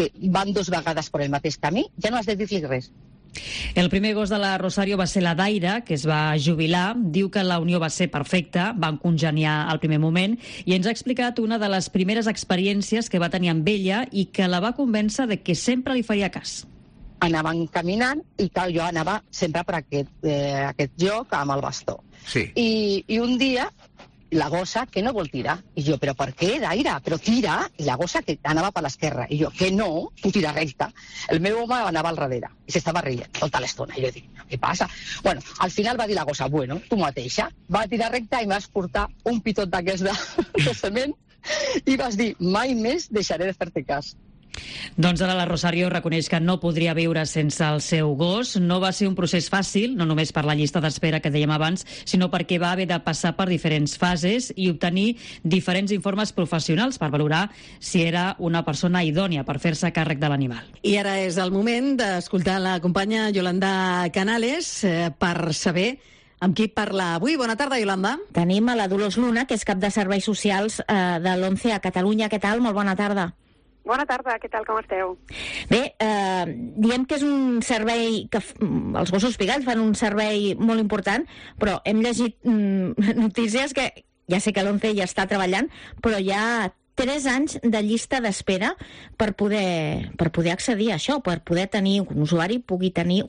2 vegades per el mateix camí, ja no has de dir-li res. El primer gos de la Rosario va ser la Daira, que es va jubilar. Diu que la unió va ser perfecta, van congeniar al primer moment, i ens ha explicat una de les primeres experiències que va tenir amb ella i que la va convèncer de que sempre li faria cas. Anaven caminant i jo anava sempre per aquest lloc amb el bastó. Sí. I un dia la gossa que no vol tirar. I jo, però per què, Daira? Però tira. I la gossa que anava per l'esquerra. I jo, que no, tu tira recta. El meu home anava al darrere i s'estava rient tota l'estona. I jo dic, què passa? Bueno, al final va dir la gossa, bueno, tu mateixa. Va tirar recta i m'has portat un pitot d'aquest de cement i vas dir, mai més deixaré de fer-te cas. Doncs ara la Rosario reconeix que no podria viure sense el seu gos. No va ser un procés fàcil, no només per la llista d'espera que dèiem abans, sinó perquè va haver de passar per diferents fases i obtenir diferents informes professionals per valorar si era una persona idònia per fer-se càrrec de l'animal. I ara és el moment d'escoltar la companya Yolanda Canales per saber amb qui parla avui. Bona tarda, Yolanda. Tenim a la Dolors Luna, que és cap de serveis socials de l'ONCE a Catalunya. Què tal? Molt bona tarda. Bona tarda, què tal, com esteu? Bé, diem que és un servei que els gossos pigalls fan un servei molt important, però hem llegit notícies que ja sé que l'ONCE ja està treballant, però hi ha 3 anys de llista d'espera per poder accedir a això, per poder tenir un usuari, pugui tenir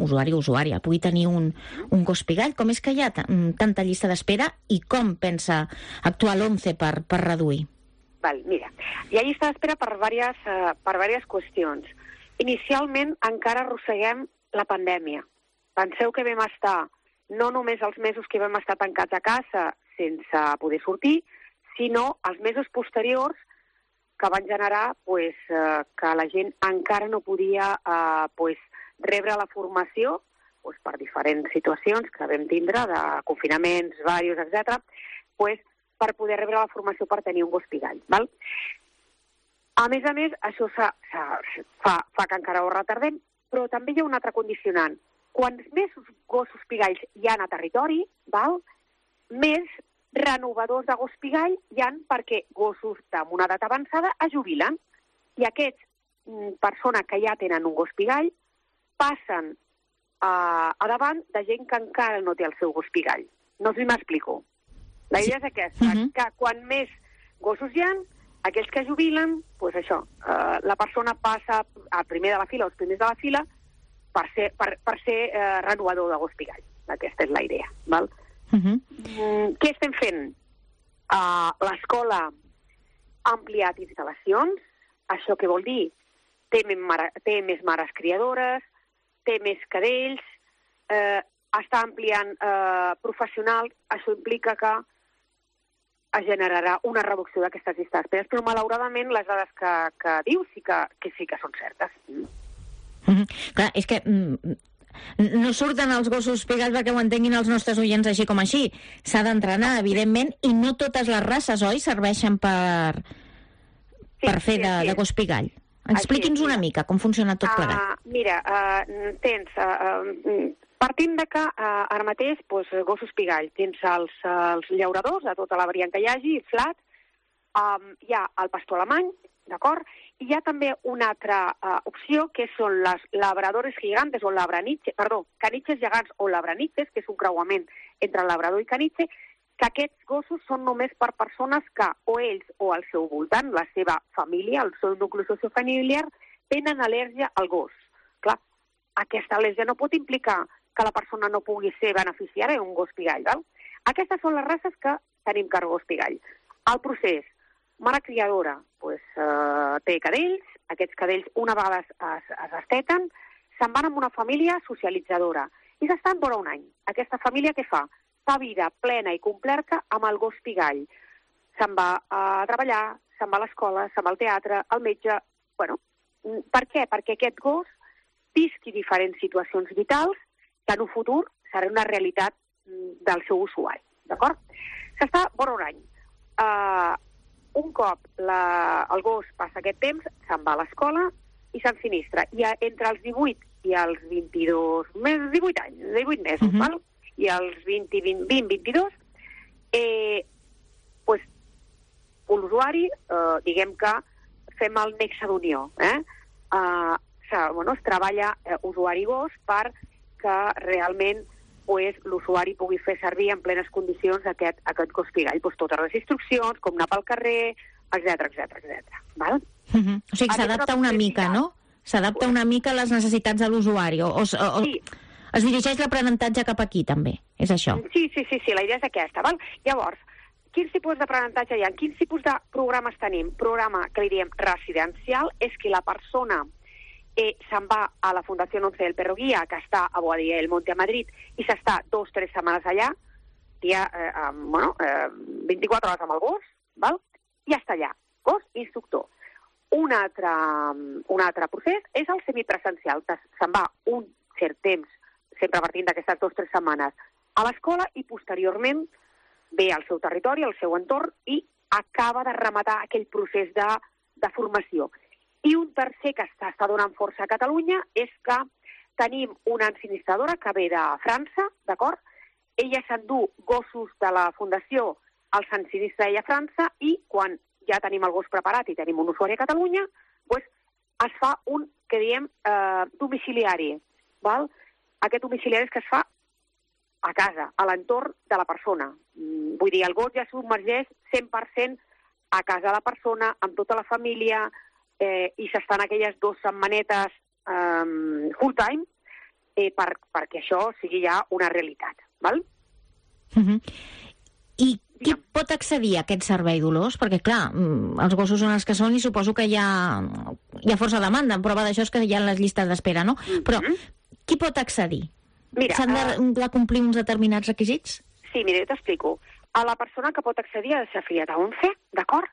un gos pigall. Com és que hi ha tanta llista d'espera i com pensa actuar l'ONCE per reduir? Val, mira, hi ha llista d'espera per diverses qüestions. Inicialment encara arrosseguem la pandèmia. Penseu que vam estar, no només els mesos que vam estar tancats a casa sense poder sortir, sinó els mesos posteriors que van generar que la gent encara no podia rebre la formació per diferents situacions que vam tindre, de confinaments, diversos, etc., per poder rebre la formació per tenir un gos pigall. Val? A més, això fa que encara ho retardem, però també hi ha un altre condicionant. Quants més gossos pigalls hi ha a territori, més renovadors de gos pigall hi ha perquè gossos amb una edat avançada es jubilen. I aquests persones que ja tenen un gos pigall passen a davant de gent que encara no té el seu gos pigall. No sé si m'explico. La idea és aquesta, que quan més gossos hi ha, aquells que jubilen, la persona passa al primer de la fila o els primers de la fila per ser renovador de gos pigall. Aquesta és la idea. Val? Què estem fent? L'escola ha ampliat instal·lacions. Això què vol dir? Té més mares criadores, té més cadells, està ampliant professionals. Això implica que es generarà una reducció d'aquestes llistes d'espera, però malauradament les dades que dius sí que són certes. Clar, és que no surten els gossos pigalls perquè ho entenguin els nostres oients així com així. S'ha d'entrenar, evidentment, i no totes les races, oi, serveixen per fer de gos pigall. Expliqui'ns una mica com funciona tot plegat. Mira, partint de que ara mateix gossos pigall, tens els llauradors de tota la variant que hi hagi, inflats, hi ha el pastor alemany, d'acord? I hi ha també una altra opció que són les labradores gigantes o caniches gegants o labraniches, que és un creuament entre labrador i caniche, que aquests gossos són només per persones que o ells o al seu voltant, la seva família, el seu nucli sociofamiliar, tenen al·lèrgia al gos. Clar, aquesta al·lèrgia no pot implicar que la persona no pugui ser beneficiària d'un gos pigall, val? Aquestes són les races que tenim per gos pigall. El procés, mare criadora té cadells, aquests cadells una vegada es desteten, se'n van amb una família socialitzadora i s'estan vora un any. Aquesta família què fa? Fa vida plena i completa amb el gos pigall. Se'n va a treballar, se'n va a l'escola, se'n va al teatre, al metge... Bueno, per què? Perquè aquest gos visqui diferents situacions vitals que en un futur serà una realitat del seu usuari, d'acord? S'està vora un any. Un cop el gos passa aquest temps, se'n va a l'escola i s'ensinistra. I entre els 18 i els 22, més 18 anys, 18 mesos, val? I els 20-22, l'usuari, diguem que fem el nexe d'unió. Es treballa usuari-gos perquè realment l'usuari pugui fer servir en plenes condicions aquest gos pigall. Totes les instruccions, com anar pel carrer, etc. Val? O sigui, s'adapta una mica, no? S'adapta una mica a les necessitats de l'usuari. Sí. Es dirigeix l'aprenentatge cap aquí, també. És això? Sí, la idea és aquesta. Val? Llavors, quins tipus d'aprenentatge hi ha? Quins tipus de programes tenim? Programa que li diem residencial és que la persona se'n va a la Fundació 11 del Perro Guía, que està a Boadilla del Monte a Madrid, i s'està 2 o 3 setmanes allà, 24 hores amb el gos, val? I està allà, gos instructor. Un altre procés és el semipresencial, que se'n va un cert temps, sempre partint d'aquestes 2 o 3 setmanes, a l'escola i posteriorment ve al seu territori, al seu entorn, i acaba de rematar aquell procés de formació. I un tercer que està donant força a Catalunya és que tenim una ensinistradora que ve de França, d'acord? Ella s'endú gossos de la Fundació, els ensinistra ella a França, i quan ja tenim el gos preparat i tenim un usuari a Catalunya, es fa un, que diem, domiciliari. Val? Aquest domiciliari és que es fa a casa, a l'entorn de la persona. Vull dir, el gos ja submergeix 100% a casa de la persona, amb tota la família, i s'estan aquelles 2 setmanetes full time perquè això sigui ja una realitat. Val? I qui pot accedir a aquest servei, Dolors? Perquè, clar, els gossos són els que són i suposo que hi ha força demanda. Prova d'això és que hi ha les llistes d'espera, no? Però qui pot accedir? S'han de complir uns determinats requisits? Sí, mira, jo t'explico. A la persona que pot accedir ha de ser afiliat a 11, d'acord?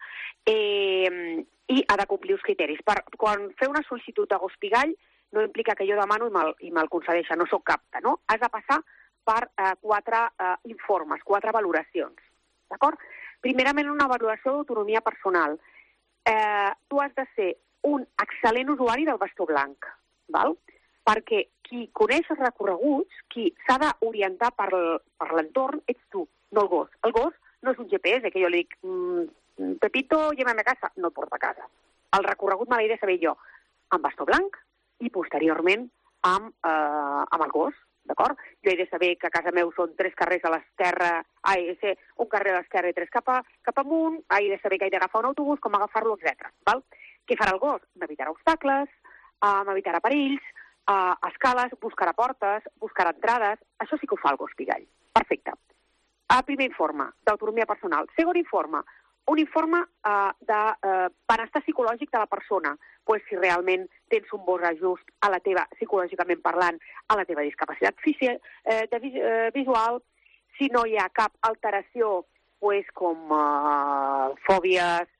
I ha de complir uns criteris. Quan fer una sol·licitud de gos pigall no implica que jo demano i me'l concedeixen, no sóc apte, no? Has de passar per 4 informes, 4 valoracions, d'acord? Primerament, una valoració d'autonomia personal. Tu has de ser un excel·lent usuari del bastó blanc, val? Perquè qui coneix els recorreguts, qui s'ha d'orientar per l'entorn, ets tu, no el gos. El gos no és un GPS, que jo li dic, Pepito, llévame a casa, no et porta a casa. El recorregut me l'he de saber jo, amb bastó blanc i posteriorment amb el gos, d'acord? Jo he de saber que a casa meu són 3 carrers a l'esquerra, un carrer a l'esquerra i 3 cap amunt, he de saber que he d'agafar un autobús, com agafar-lo, etc. Què farà el gos? M'evitarà obstacles, m'evitarà perills, escales, buscarà portes, buscarà entrades. Això sí que ho fa el gos pigall. Perfecte. Primer informe d'autonomia personal. Segon informe, un informe de benestar psicològic de la persona. Si realment tens un bon ajust a la teva, psicològicament parlant, a la teva discapacitat visual, si no hi ha cap alteració, com fòbies,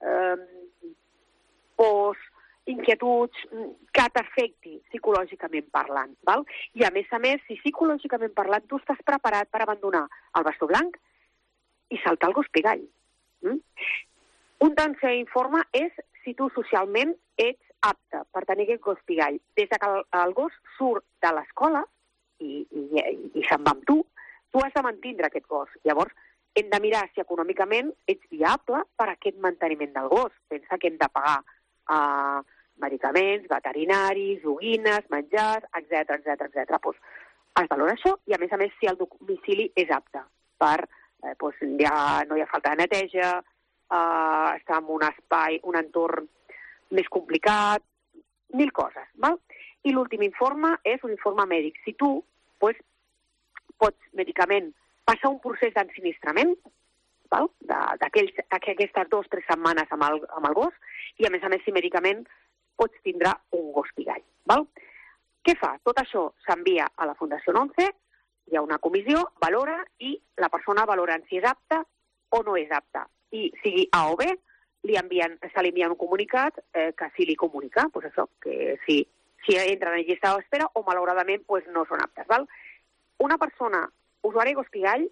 pors, inquietuds, que t'afecti psicològicament parlant. Val? I a més, si psicològicament parlant tu estàs preparat per abandonar el bastó blanc i saltar el gos pigall. Un tercer informe és si tu socialment ets apte per tenir aquest gos pigall des que el gos surt de l'escola i se'n va amb tu has de mantindre aquest gos. Llavors, hem de mirar si econòmicament ets viable per a aquest manteniment del gos. Pensa que hem de pagar medicaments, veterinaris, joguines, menjars, etc. Doncs es valora això i, a més, si el domicili és apte per, ja no hi ha falta de neteja, està en un espai, un entorn més complicat, 1000 coses. Val? I l'últim informe és un informe mèdic. Si tu pots medicament passar un procés d'ensinistrament, d'aquestes 2 o 3 setmanes amb el gos, i, a més, si medicament pots tindre un gos pigall. Val? Què fa? Tot això s'envia a la Fundació 11, hi ha una comissió, valora, i la persona valora si és apta o no és apta. I sigui A o B, se li envia un comunicat que sí li comunica, que si entren en llista d'espera o, malauradament, no són aptes. Val? Una persona, usuari de gos pigall,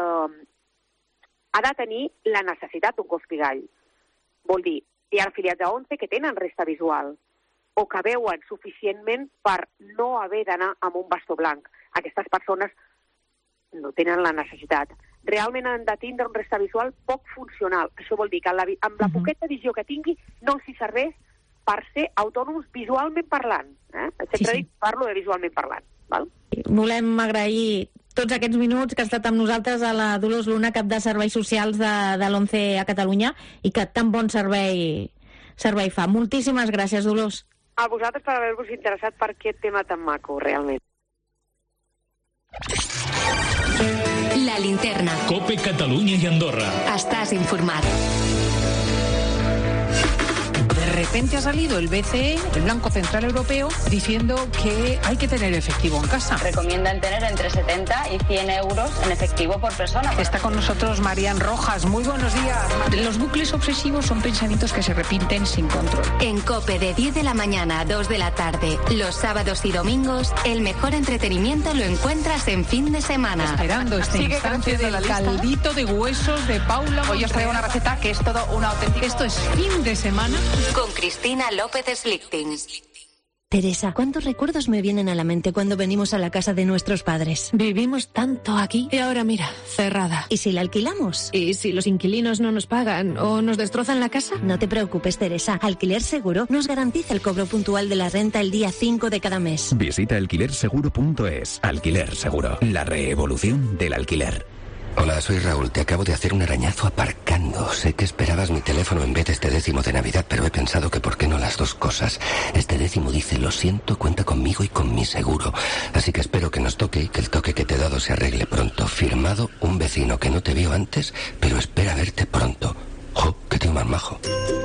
ha de tenir la necessitat d'un gos pigall. Vol dir, hi ha afiliats a 11 que tenen resta visual o que veuen suficientment per no haver d'anar amb un bastó blanc. Aquestes persones no tenen la necessitat. Realment han de tindre un resta visual poc funcional. Això vol dir que amb la poqueta visió que tingui no els serveix per ser autònoms visualment parlant. Sempre dic, parlo de visualment parlant. Val? Volem agrair tots aquests minuts que ha estat amb nosaltres a la Dolors Luna, cap de Serveis Socials de l'11 a Catalunya, i que tan bon servei fa. Moltíssimes gràcies, Dolors. A vosaltres per haver-vos interessat per aquest tema tan maco, realment. La linterna. COPE Catalunya y Andorra. Estás informat. De repente ha salido el BCE, el Banco Central Europeo, diciendo que hay que tener efectivo en casa. Recomiendan tener entre 70 y 100 euros en efectivo por persona. Está con nosotros Marian Rojas. Muy buenos días. Los bucles obsesivos son pensamientos que se repiten sin control. En COPE, de 10 de la mañana a 2 de la tarde, los sábados y domingos, el mejor entretenimiento lo encuentras en fin de semana. Esperando este instante del caldito de huesos de Paula. Hoy os traigo una receta que es todo una auténtica... Esto es fin de semana. Con Cristina López Slichting. Teresa, ¿cuántos recuerdos me vienen a la mente cuando venimos a la casa de nuestros padres? Vivimos tanto aquí y ahora mira, cerrada. ¿Y si la alquilamos? ¿Y si los inquilinos no nos pagan o nos destrozan la casa? No te preocupes, Teresa. Alquiler Seguro nos garantiza el cobro puntual de la renta el día 5 de cada mes. Visita alquilerseguro.es. Alquiler Seguro, la reevolución del alquiler. Hola, soy Raúl. Te acabo de hacer un arañazo aparcando. Sé que esperabas mi teléfono en vez de este décimo de Navidad, pero he pensado que por qué no las dos cosas. Este décimo dice, lo siento, cuenta conmigo y con mi seguro. Así que espero que nos toque y que el toque que te he dado se arregle pronto. Firmado, un vecino que no te vio antes, pero espera verte pronto. ¡Jo, qué tío más majo!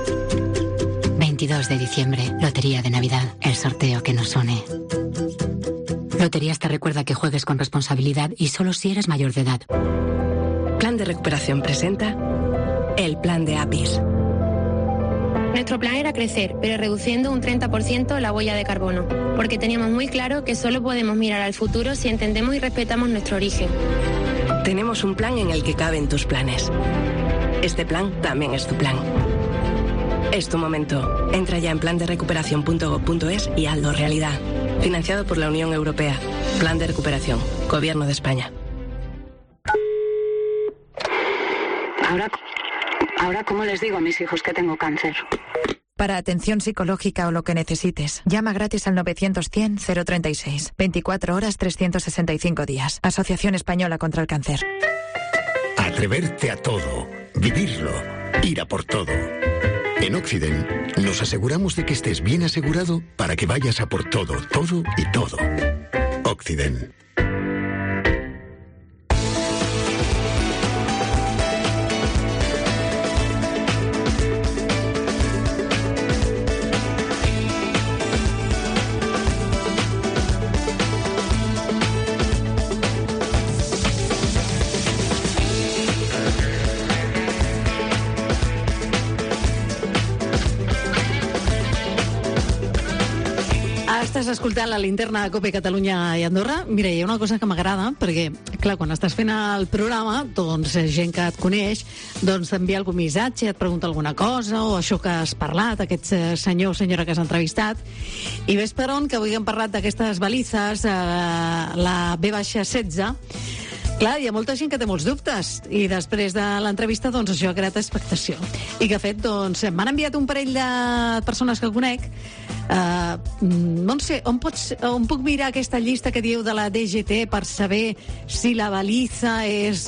22 de diciembre, Lotería de Navidad, el sorteo que nos une. Loterías te recuerda que juegues con responsabilidad y solo si eres mayor de edad. Plan de Recuperación presenta el plan de APIS. Nuestro plan era crecer, pero reduciendo un 30% la huella de carbono, porque teníamos muy claro que solo podemos mirar al futuro si entendemos y respetamos nuestro origen. Tenemos un plan en el que caben tus planes. Este plan también es tu plan. Es tu momento. Entra ya en planderecuperación.gov.es y hazlo realidad. Financiado por la Unión Europea. Plan de Recuperación. Gobierno de España. Ahora, ¿cómo les digo a mis hijos que tengo cáncer? Para atención psicológica o lo que necesites, llama gratis al 900-100-036. 24 horas, 365 días. Asociación Española contra el Cáncer. Atreverte a todo. Vivirlo. Ir a por todo. En Occident nos aseguramos de que estés bien asegurado para que vayas a por todo, todo y todo. Occident. Estàs escoltant la linterna de COPE Catalunya i Andorra. Mira, hi ha una cosa que m'agrada, perquè, clar, quan estàs fent el programa, doncs gent que et coneix, doncs t'envia algun missatge, et pregunta alguna cosa, o això que has parlat, aquest senyor o senyora que has entrevistat. I ves per on, que avui hem parlat d'aquestes balizes, la B-16, clar, hi ha molta gent que té molts dubtes i després de l'entrevista, doncs això ha creat expectació. I que ha fet, doncs, m'han enviat un parell de persones que conec. Montse, on puc mirar aquesta llista que diu de la DGT per saber si la baliza és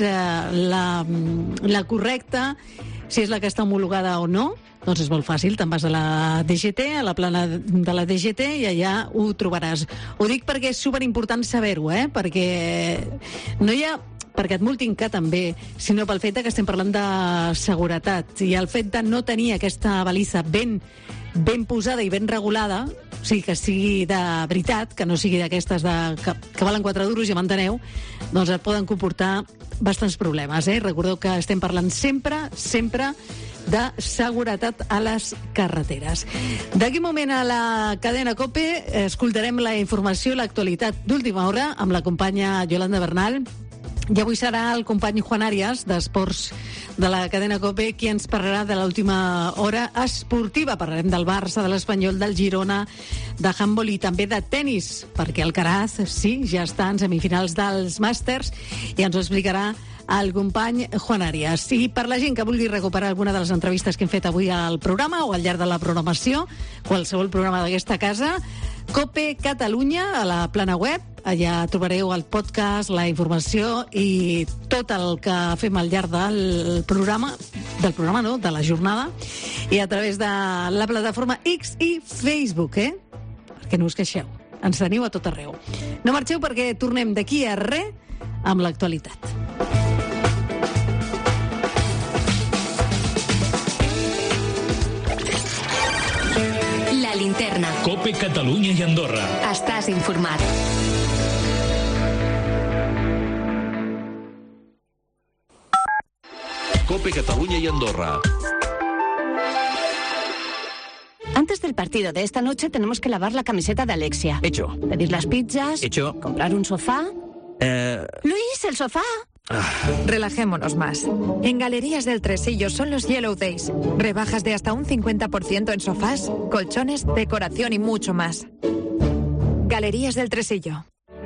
la correcta, si és la que està homologada o no? Doncs és molt fàcil, te'n vas a la DGT, a la plana de la DGT, i allà ho trobaràs. Ho dic perquè és superimportant saber-ho, perquè no hi ha perquè et multin que també, sinó pel fet que estem parlant de seguretat, i el fet de no tenir aquesta baliza ben posada i ben regulada, o sigui, que sigui de veritat, que no sigui d'aquestes que valen 4 duros, ja m'enteneu, doncs et poden comportar bastants problemes. Recordeu que estem parlant sempre de seguretat a les carreteres. D'aquí un moment a la cadena COPE escoltarem la informació, l'actualitat d'última hora amb la companya Yolanda Bernal. I avui serà el company Juan Arias, d'Esports de la cadena COPE, qui ens parlarà de l'última hora esportiva. Parlarem del Barça, de l'Espanyol, del Girona, de handbol i també de tennis, perquè Alcaraz, sí, ja està en semifinals dels Màsters, i ens ho explicarà el company Juan Arias. I per la gent que vulgui recuperar alguna de les entrevistes que hem fet avui al programa o al llarg de la programació, qualsevol programa d'aquesta casa, COPE Catalunya, a la plana web, allà trobareu el podcast, la informació i tot el que fem al llarg del programa, de la jornada, i a través de la plataforma X i Facebook, perquè no us queixeu, ens teniu a tot arreu. No marxeu perquè tornem d'aquí a res amb l'actualitat. La linterna. COPE Catalunya i Andorra. Estàs informat. COPE Catalunya y Andorra. Antes del partido de esta noche tenemos que lavar la camiseta de Alexia. Hecho. Pedir las pizzas. Hecho. Comprar un sofá. Luis, el sofá. Relajémonos más. En Galerías del Tresillo son los Yellow Days. Rebajas de hasta un 50% en sofás, colchones, decoración y mucho más. Galerías del Tresillo.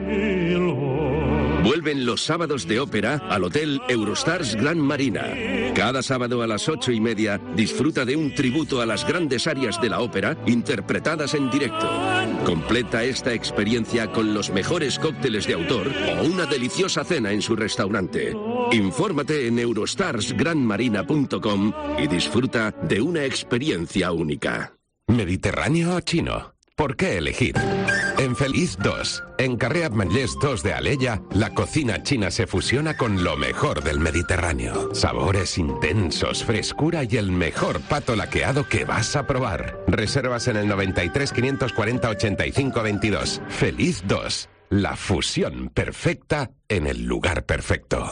Vuelven los sábados de ópera al Hotel Eurostars Gran Marina. Cada sábado a las 8:30 disfruta de un tributo a las grandes arias de la ópera interpretadas en directo. Completa esta experiencia con los mejores cócteles de autor o una deliciosa cena en su restaurante. Infórmate en eurostarsgranmarina.com y disfruta de una experiencia única. ¿Mediterráneo o chino? ¿Por qué elegir? En Feliz 2, en Carrer Ametllers 2 de Alella, la cocina china se fusiona con lo mejor del Mediterráneo. Sabores intensos, frescura y el mejor pato laqueado que vas a probar. Reservas en el 93 540 85 22. Feliz 2, la fusión perfecta en el lugar perfecto.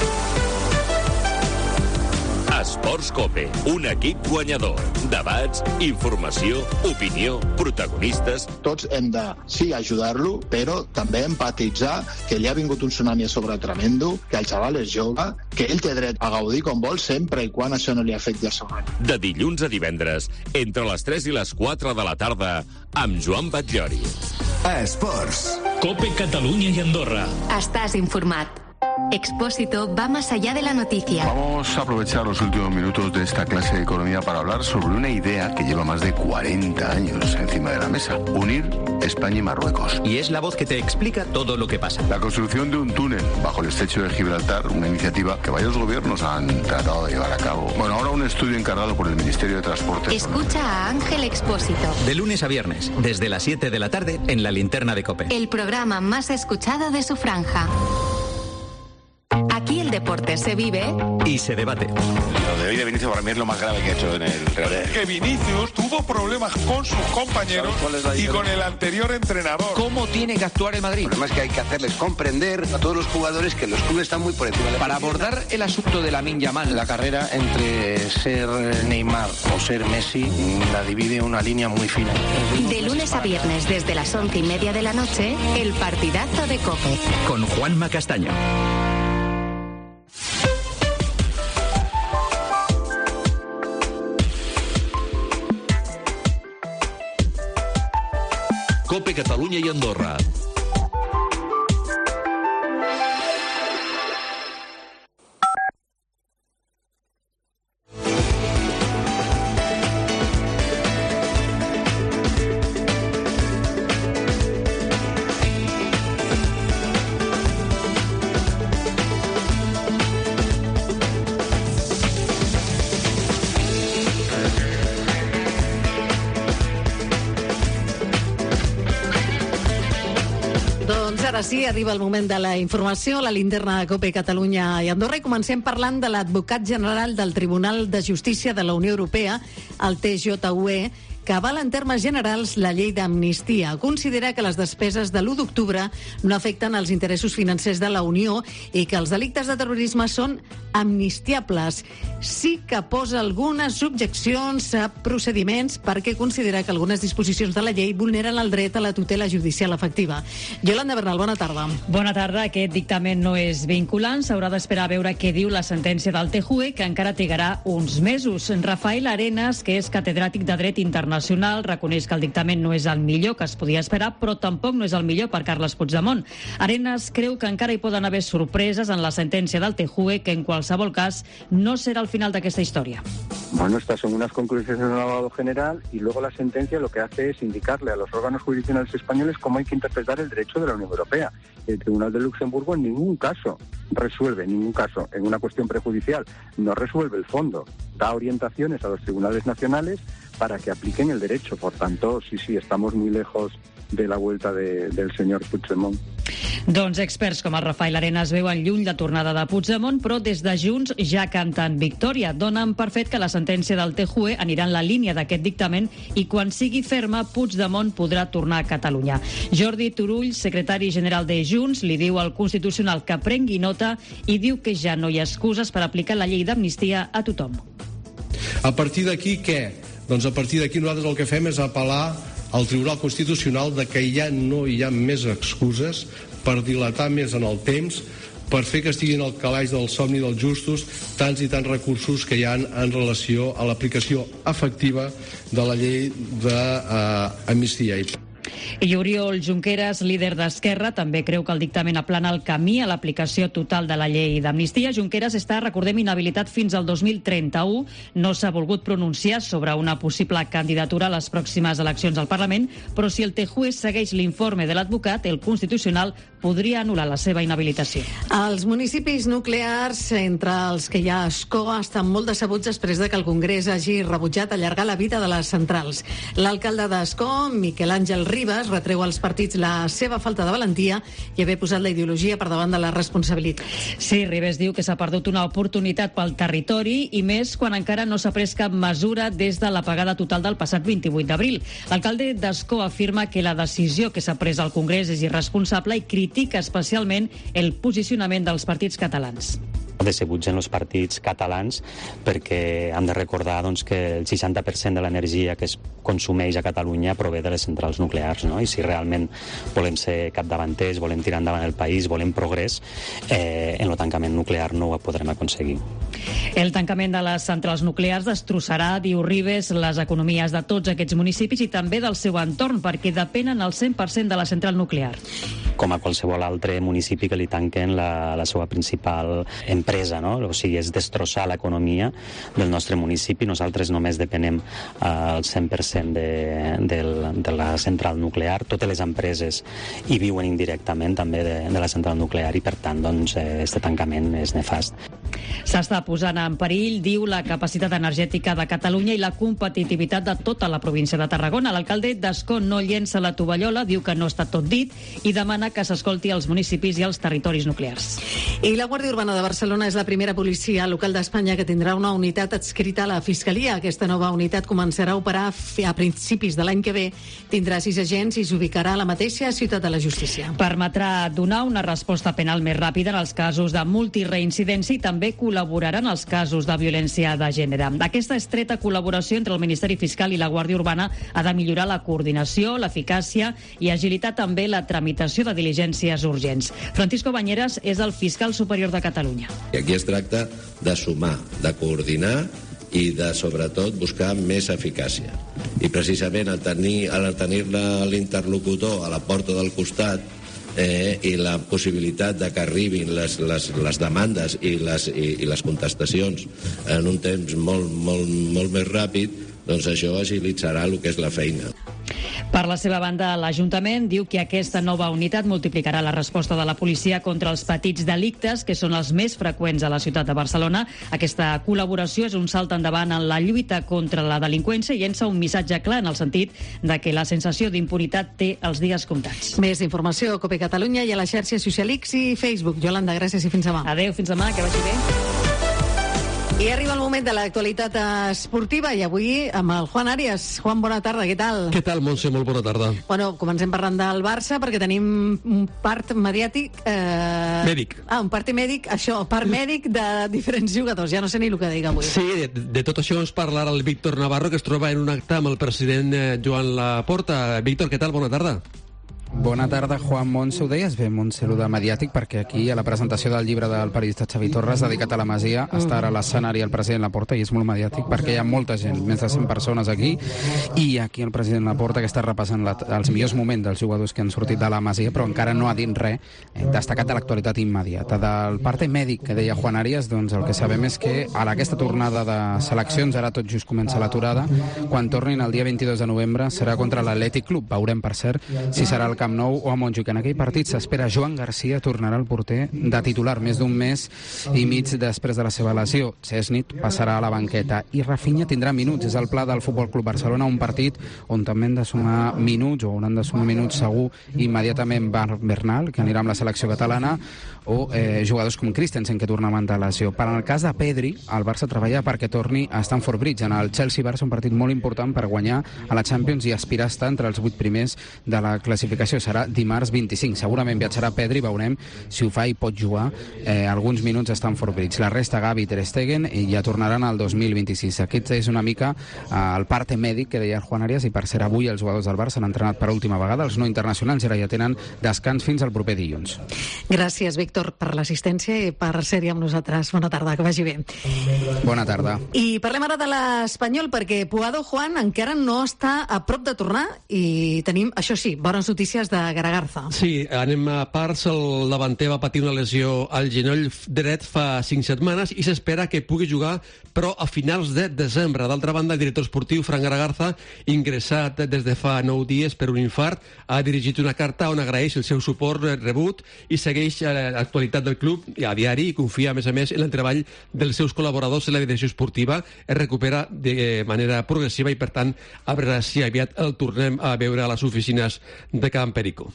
Esports COPE, un equip guanyador. Debats, informació, opinió, protagonistes... Tots hem de, sí, ajudar-lo, però també empatitzar que li ha vingut un tsunami a sobre tremendo, que el xaval és jove, que ell té dret a gaudir com vol sempre i quan això no li afecti a sobre. De dilluns a divendres, entre les 3 i les 4 de la tarda, amb Joan Batllori. Esports. COPE Catalunya i Andorra. Estàs informat. Expósito va más allá de la noticia. Vamos a aprovechar los últimos minutos de esta clase de economía para hablar sobre una idea que lleva más de 40 años encima de la mesa. Unir España y Marruecos. Y es la voz que te explica todo lo que pasa. La construcción de un túnel bajo el estrecho de Gibraltar, una iniciativa que varios gobiernos han tratado de llevar a cabo. Bueno, ahora un estudio encargado por el Ministerio de Transportes. Escucha a Ángel Expósito. De lunes a viernes, desde las 7 de la tarde, en la linterna de COPE. El programa más escuchado de su franja. Aquí el deporte se vive y se debate. Lo de hoy de Vinicius para mí es lo más grave que ha hecho en el Real. Que Vinicius tuvo problemas con sus compañeros y con el anterior entrenador. ¿Cómo tiene que actuar el Madrid? El problema es que hay que hacerles comprender a todos los jugadores que los clubes están muy por encima de la Para abordar el asunto de Lamine Yamal, la carrera entre ser Neymar o ser Messi la divide una línea muy fina. De lunes a viernes desde las 11:30 de la noche, el partidazo de COPE. Con Juanma Castaño. COPE Catalunya i Andorra. Ara sí, arriba el moment de la informació, la linterna de COPE Catalunya i Andorra, i comencem parlant de l'advocat general del Tribunal de Justícia de la Unió Europea, el TJUE, que avala en termes generals la llei d'amnistia. Considera que les despeses de l'1 d'octubre no afecten els interessos financers de la Unió i que els delictes de terrorisme són amnistiables. Sí que posa algunes objeccions a procediments perquè considera que algunes disposicions de la llei vulneren el dret a la tutela judicial efectiva. Yolanda Bernal, bona tarda. Bona tarda. Aquest dictamen no és vinculant. S'haurà d'esperar a veure què diu la sentència del TJUE, que encara trigarà uns mesos. Rafael Arenas, que és catedràtic de Dret Internacional, reconeix que el dictamen no és el millor que es podia esperar, però tampoc no és el millor per Carles Puigdemont. Arenas creu que encara hi poden haver sorpreses en la sentència del TJUE, que en qualsevol cas no serà el final d'aquesta història. Bueno, estas son unas conclusiones de un abogado general y luego la sentencia lo que hace es indicarle a los órganos jurisdiccionales españoles cómo hay que interpretar el derecho de la Unión Europea. El Tribunal de Luxemburgo en ningún caso resuelve, en una cuestión prejudicial, no resuelve el fondo, da orientaciones a los tribunales nacionales para que apliquen el derecho. Por tanto, sí, estamos muy lejos de la vuelta del señor Puigdemont. Doncs experts com el Rafael Arenas veuen lluny la tornada de Puigdemont, però des de Junts ja canten victòria. Donen per fet que la sentència del TJUE anirà en la línia d'aquest dictamen i quan sigui ferma, Puigdemont podrà tornar a Catalunya. Jordi Turull, secretari general de Junts, li diu al Constitucional que prengui nota i diu que ja no hi ha excuses per aplicar la llei d'amnistia a tothom. A partir d'aquí, què? Doncs a partir d'aquí nosaltres el que fem és apel·lar al Tribunal Constitucional de que ja no hi ha més excuses per dilatar més en el temps, per fer que estiguin al calaix del somni dels justos tants i tants recursos que hi ha en relació a l'aplicació efectiva de la llei d'amnistia. I Oriol Junqueras, líder d'Esquerra, també creu que el dictamen aplana el camí a l'aplicació total de la llei d'amnistia. Junqueras està, recordem, inhabilitat fins al 2031. No s'ha volgut pronunciar sobre una possible candidatura a les pròximes eleccions al Parlament, però si el TJUE segueix l'informe de l'advocat, el Constitucional podria anul·lar la seva inhabilitació. Els municipis nuclears, entre els que hi ha Ascó, estan molt decebuts després de que el Congrés hagi rebutjat allargar la vida de les centrals. L'alcalde d'Ascó, Miquel Àngel Ribas, retreu als partits la seva falta de valentia i haver posat la ideologia per davant de la responsabilitat. Sí, Ribas diu que s'ha perdut una oportunitat pel territori i més quan encara no s'ha pres cap mesura des de l'apagada total del passat 28 d'abril. L'alcalde d'Ascó afirma que la decisió que s'ha pres al Congrés és irresponsable i critica especialment el posicionament dels partits catalans. Decebuts en els partits catalans perquè hem de recordar que el 60% de l'energia que es consumeix a Catalunya prové de les centrals nuclears, no? I si realment volem ser capdavanters, volem tirar endavant el país, volem progrés, en el tancament nuclear no ho podrem aconseguir. El tancament de les centrals nuclears destrossarà, diu Ribas, les economies de tots aquests municipis i també del seu entorn, perquè depenen al 100% de la central nuclear. Com a qualsevol altre municipi que li tanquen la seva principal empresa, no? O sigui, és destrossar l'economia del nostre municipi. Nosaltres només depenem al 100% de la central nuclear. Totes les empreses hi viuen indirectament també de la central nuclear i, per tant, este tancament és nefast. S'està posant en perill, diu, la capacitat energètica de Catalunya i la competitivitat de tota la província de Tarragona. L'alcalde d'Ascó no llença la tovallola, diu que no està tot dit i demana que s'escolti als municipis i als territoris nuclears. I la Guàrdia Urbana de Barcelona és la primera policia local d'Espanya que tindrà una unitat adscrita a la Fiscalia. Aquesta nova unitat començarà a operar a principis de l'any que ve. Tindrà 6 agents i s'ubicarà a la mateixa ciutat de la justícia. Permetrà donar una resposta penal més ràpida en els casos de multireincidència i també col·laborarà en els casos de violència de gènere. Aquesta estreta col·laboració entre el Ministeri Fiscal i la Guàrdia Urbana ha de millorar la coordinació, l'eficàcia i agilitar també la tramitació de diligències urgents. Francisco Bañeras és el fiscal superior de Catalunya. I aquí es tracta de sumar, de coordinar i de, sobretot, buscar més eficàcia. I precisament al tenir l'interlocutor a la porta del costat i la possibilitat de que arribin les demandes i les contestacions en un temps molt més ràpid, doncs això agilitzarà el que és la feina. Per la seva banda, l'Ajuntament diu que aquesta nova unitat multiplicarà la resposta de la policia contra els petits delictes, que són els més freqüents a la ciutat de Barcelona. Aquesta col·laboració és un salt endavant en la lluita contra la delinqüència i llença un missatge clar en el sentit de que la sensació d'impunitat té els dies comptats. Més informació a COPE Catalunya i a la xarxa social X i Facebook. Yolanda, gràcies i fins demà. Adéu, fins demà, que vagi bé. I arriba el moment de l'actualitat esportiva i avui amb el Juan Arias. Juan, bona tarda, què tal? Què tal, Montse? Molt bona tarda. Bueno, comencem parlant del Barça perquè tenim un part mediàtic... Mèdic. Un part mèdic, part mèdic de diferents jugadors. Ja no sé ni el que dic avui. Sí, de tot això ens parlarà el Víctor Navarro, que es troba en un acte amb el president Joan Laporta. Víctor, què tal? Bona tarda. Bona tarda, Juan. Montse, ho deies bé, Montse, de mediàtic, perquè aquí a la presentació del llibre del periodista Xavi Torres dedicat a la Masia està ara a l'escenari el president Laporta i és molt mediàtic perquè hi ha molta gent, més de 100 persones aquí, i aquí el president Laporta que està repassant els millors moments dels jugadors que han sortit de la Masia, però encara no ha dit res destacat de l'actualitat immediata. Del part mèdic que deia Juan Arias, doncs el que sabem és que a aquesta tornada de seleccions, ara tot just comença l'aturada, quan tornin el dia 22 de novembre serà contra l'Atlètic Club. Veurem, per cert, si serà el Camp Nou o a Montjuïc. En aquell partit s'espera Joan Garcia tornarà al porter de titular més d'un mes i mig després de la seva lesió. Cesnit passarà a la banqueta i Rafinha tindrà minuts. És el pla del Futbol Club Barcelona, un partit on també han de sumar minuts o on han de sumar minuts segur immediatament Bernal, que anirà amb la selecció catalana, o jugadors com Christensen, que tornaven de lesió. Per en el cas de Pedri, el Barça treballa perquè torni a Stamford Bridge en el Chelsea-Barça, un partit molt important per guanyar a la Champions i aspirar a estar entre els 8 primers de la classificació. Serà dimarts 25. Segurament viatjarà Pedri, veurem si ho fa i pot jugar alguns minuts a Stamford Bridge. La resta, Gavi i Ter Stegen, i ja tornaran al 2026. Aquest és una mica el parte mèdic que deia Juan Arias, i per ser avui els jugadors del Barça han entrenat per última vegada. Els no internacionals ara ja tenen descans fins al proper dilluns. Gràcies, Víctor, per l'assistència i per ser-hi amb nosaltres. Bona tarda, que vagi bé. Bona tarda. I parlem ara de l'Espanyol, perquè Puado, Juan, encara no està a prop de tornar i tenim, això sí, bones notícies de Garagarza. Sí, anem a parts. El davanter va patir una lesió al genoll dret fa 5 setmanes i s'espera que pugui jugar, però a finals de desembre. D'altra banda, el director esportiu, Fran Garagarza, ingressat des de fa 9 dies per un infart, ha dirigit una carta on agraeix el seu suport rebut i segueix l'actualitat del club a diari i confia, a més, en el treball dels seus col·laboradors en la direcció esportiva. Es recupera de manera progressiva i, per tant, a veure si aviat el tornem a veure a les oficines de Can Perico.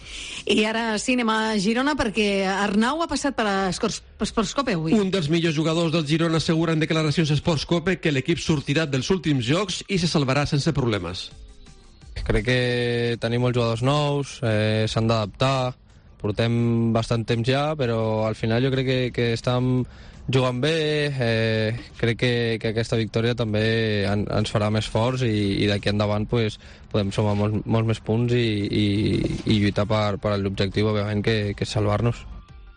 I ara sí, anem a Girona, perquè Arnau ha passat per Sportscope avui. Un dels millors jugadors del Girona assegura en declaracions a Sportscope que l'equip sortirà dels últims jocs i se salvarà sense problemes. Crec que tenim molts jugadors nous, s'han d'adaptar, portem bastant temps ja, però al final jo crec que estem jugant bé, crec que aquesta victòria també ens farà més forts i d'aquí endavant pues, podem sumar molts més punts i lluitar per l'objectiu, òbviament, que és salvar-nos.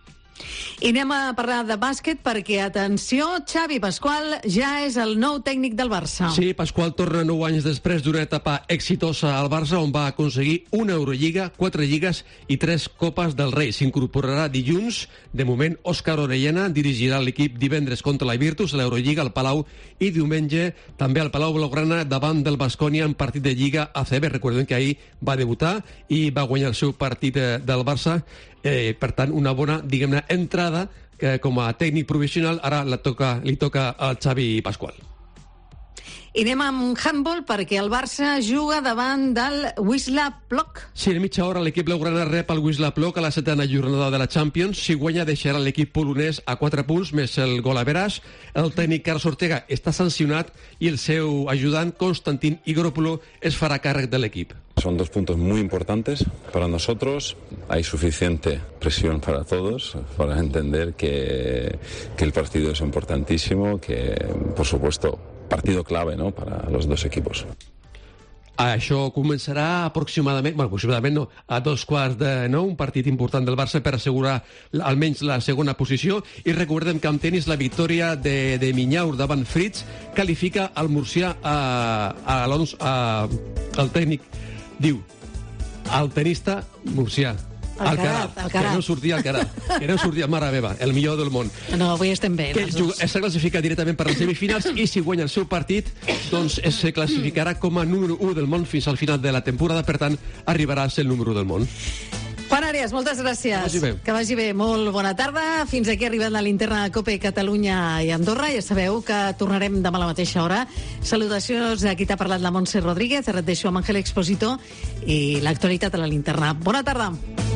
I anem a parlar de bàsquet perquè, atenció, Xavi Pasqual ja és el nou tècnic del Barça. Sí, Pasqual torna 9 anys després d'una etapa exitosa al Barça on va aconseguir una Eurolliga, 4 lligues i 3 Copes del Rei. S'incorporarà dilluns. De moment, Òscar Orellana dirigirà l'equip divendres contra la Virtus a l'Eurolliga al Palau i diumenge també al Palau Blaugrana davant del Baskonia en partit de Lliga ACB. Recordem que ahir va debutar i va guanyar el seu partit del Barça. Per tant, una bona, diguem-ne, entrada com a tècnic provisional, ara li toca al Xavi Pasqual. I anem amb handball perquè el Barça juga davant del Wisła Plock. Sí, en mitja hora l'equip blaugrana rep el Wisła Plock a la 7ª jornada de la Champions. Si guanya deixarà l'equip polonès a 4 punts més el gol average. El tècnic Carlos Ortega està sancionat i el seu ajudant Konstantin Igoropoulos es farà càrrec de l'equip. Son 2 puntos muy importantes para nosotros. Hay suficiente presión para todos para entender que el partido es importantísimo, que, por supuesto, partido clave, ¿no?, para los 2 equipos. Això començarà aproximadament no, a 8:15, un partit important del Barça per assegurar almenys la segona posició. I recordem que amb tenis la victòria de Minyaur davant Fritz qualifica el murcià el tècnic, diu, el tenista murcià. Alcaraz. Que no sortia Alcaraz, que no sortia, mare meva, el millor del món. No, avui estem bé. Que s'ha classificat directament per les semifinals i si guanya el seu partit, doncs es classificarà com a número 1 del món fins al final de la temporada, per tant, arribarà a ser el número 1 del món. Juan Arias, moltes gràcies. Que vagi bé. Molt bona tarda. Fins aquí ha arribat la linterna de COPE Catalunya i Andorra. Ja sabeu que tornarem demà a la mateixa hora. Salutacions a qui t'ha parlat, la Montse Rodríguez. Ara et deixo amb Àngel Expositor i l'actualitat a la linterna. Bona tarda.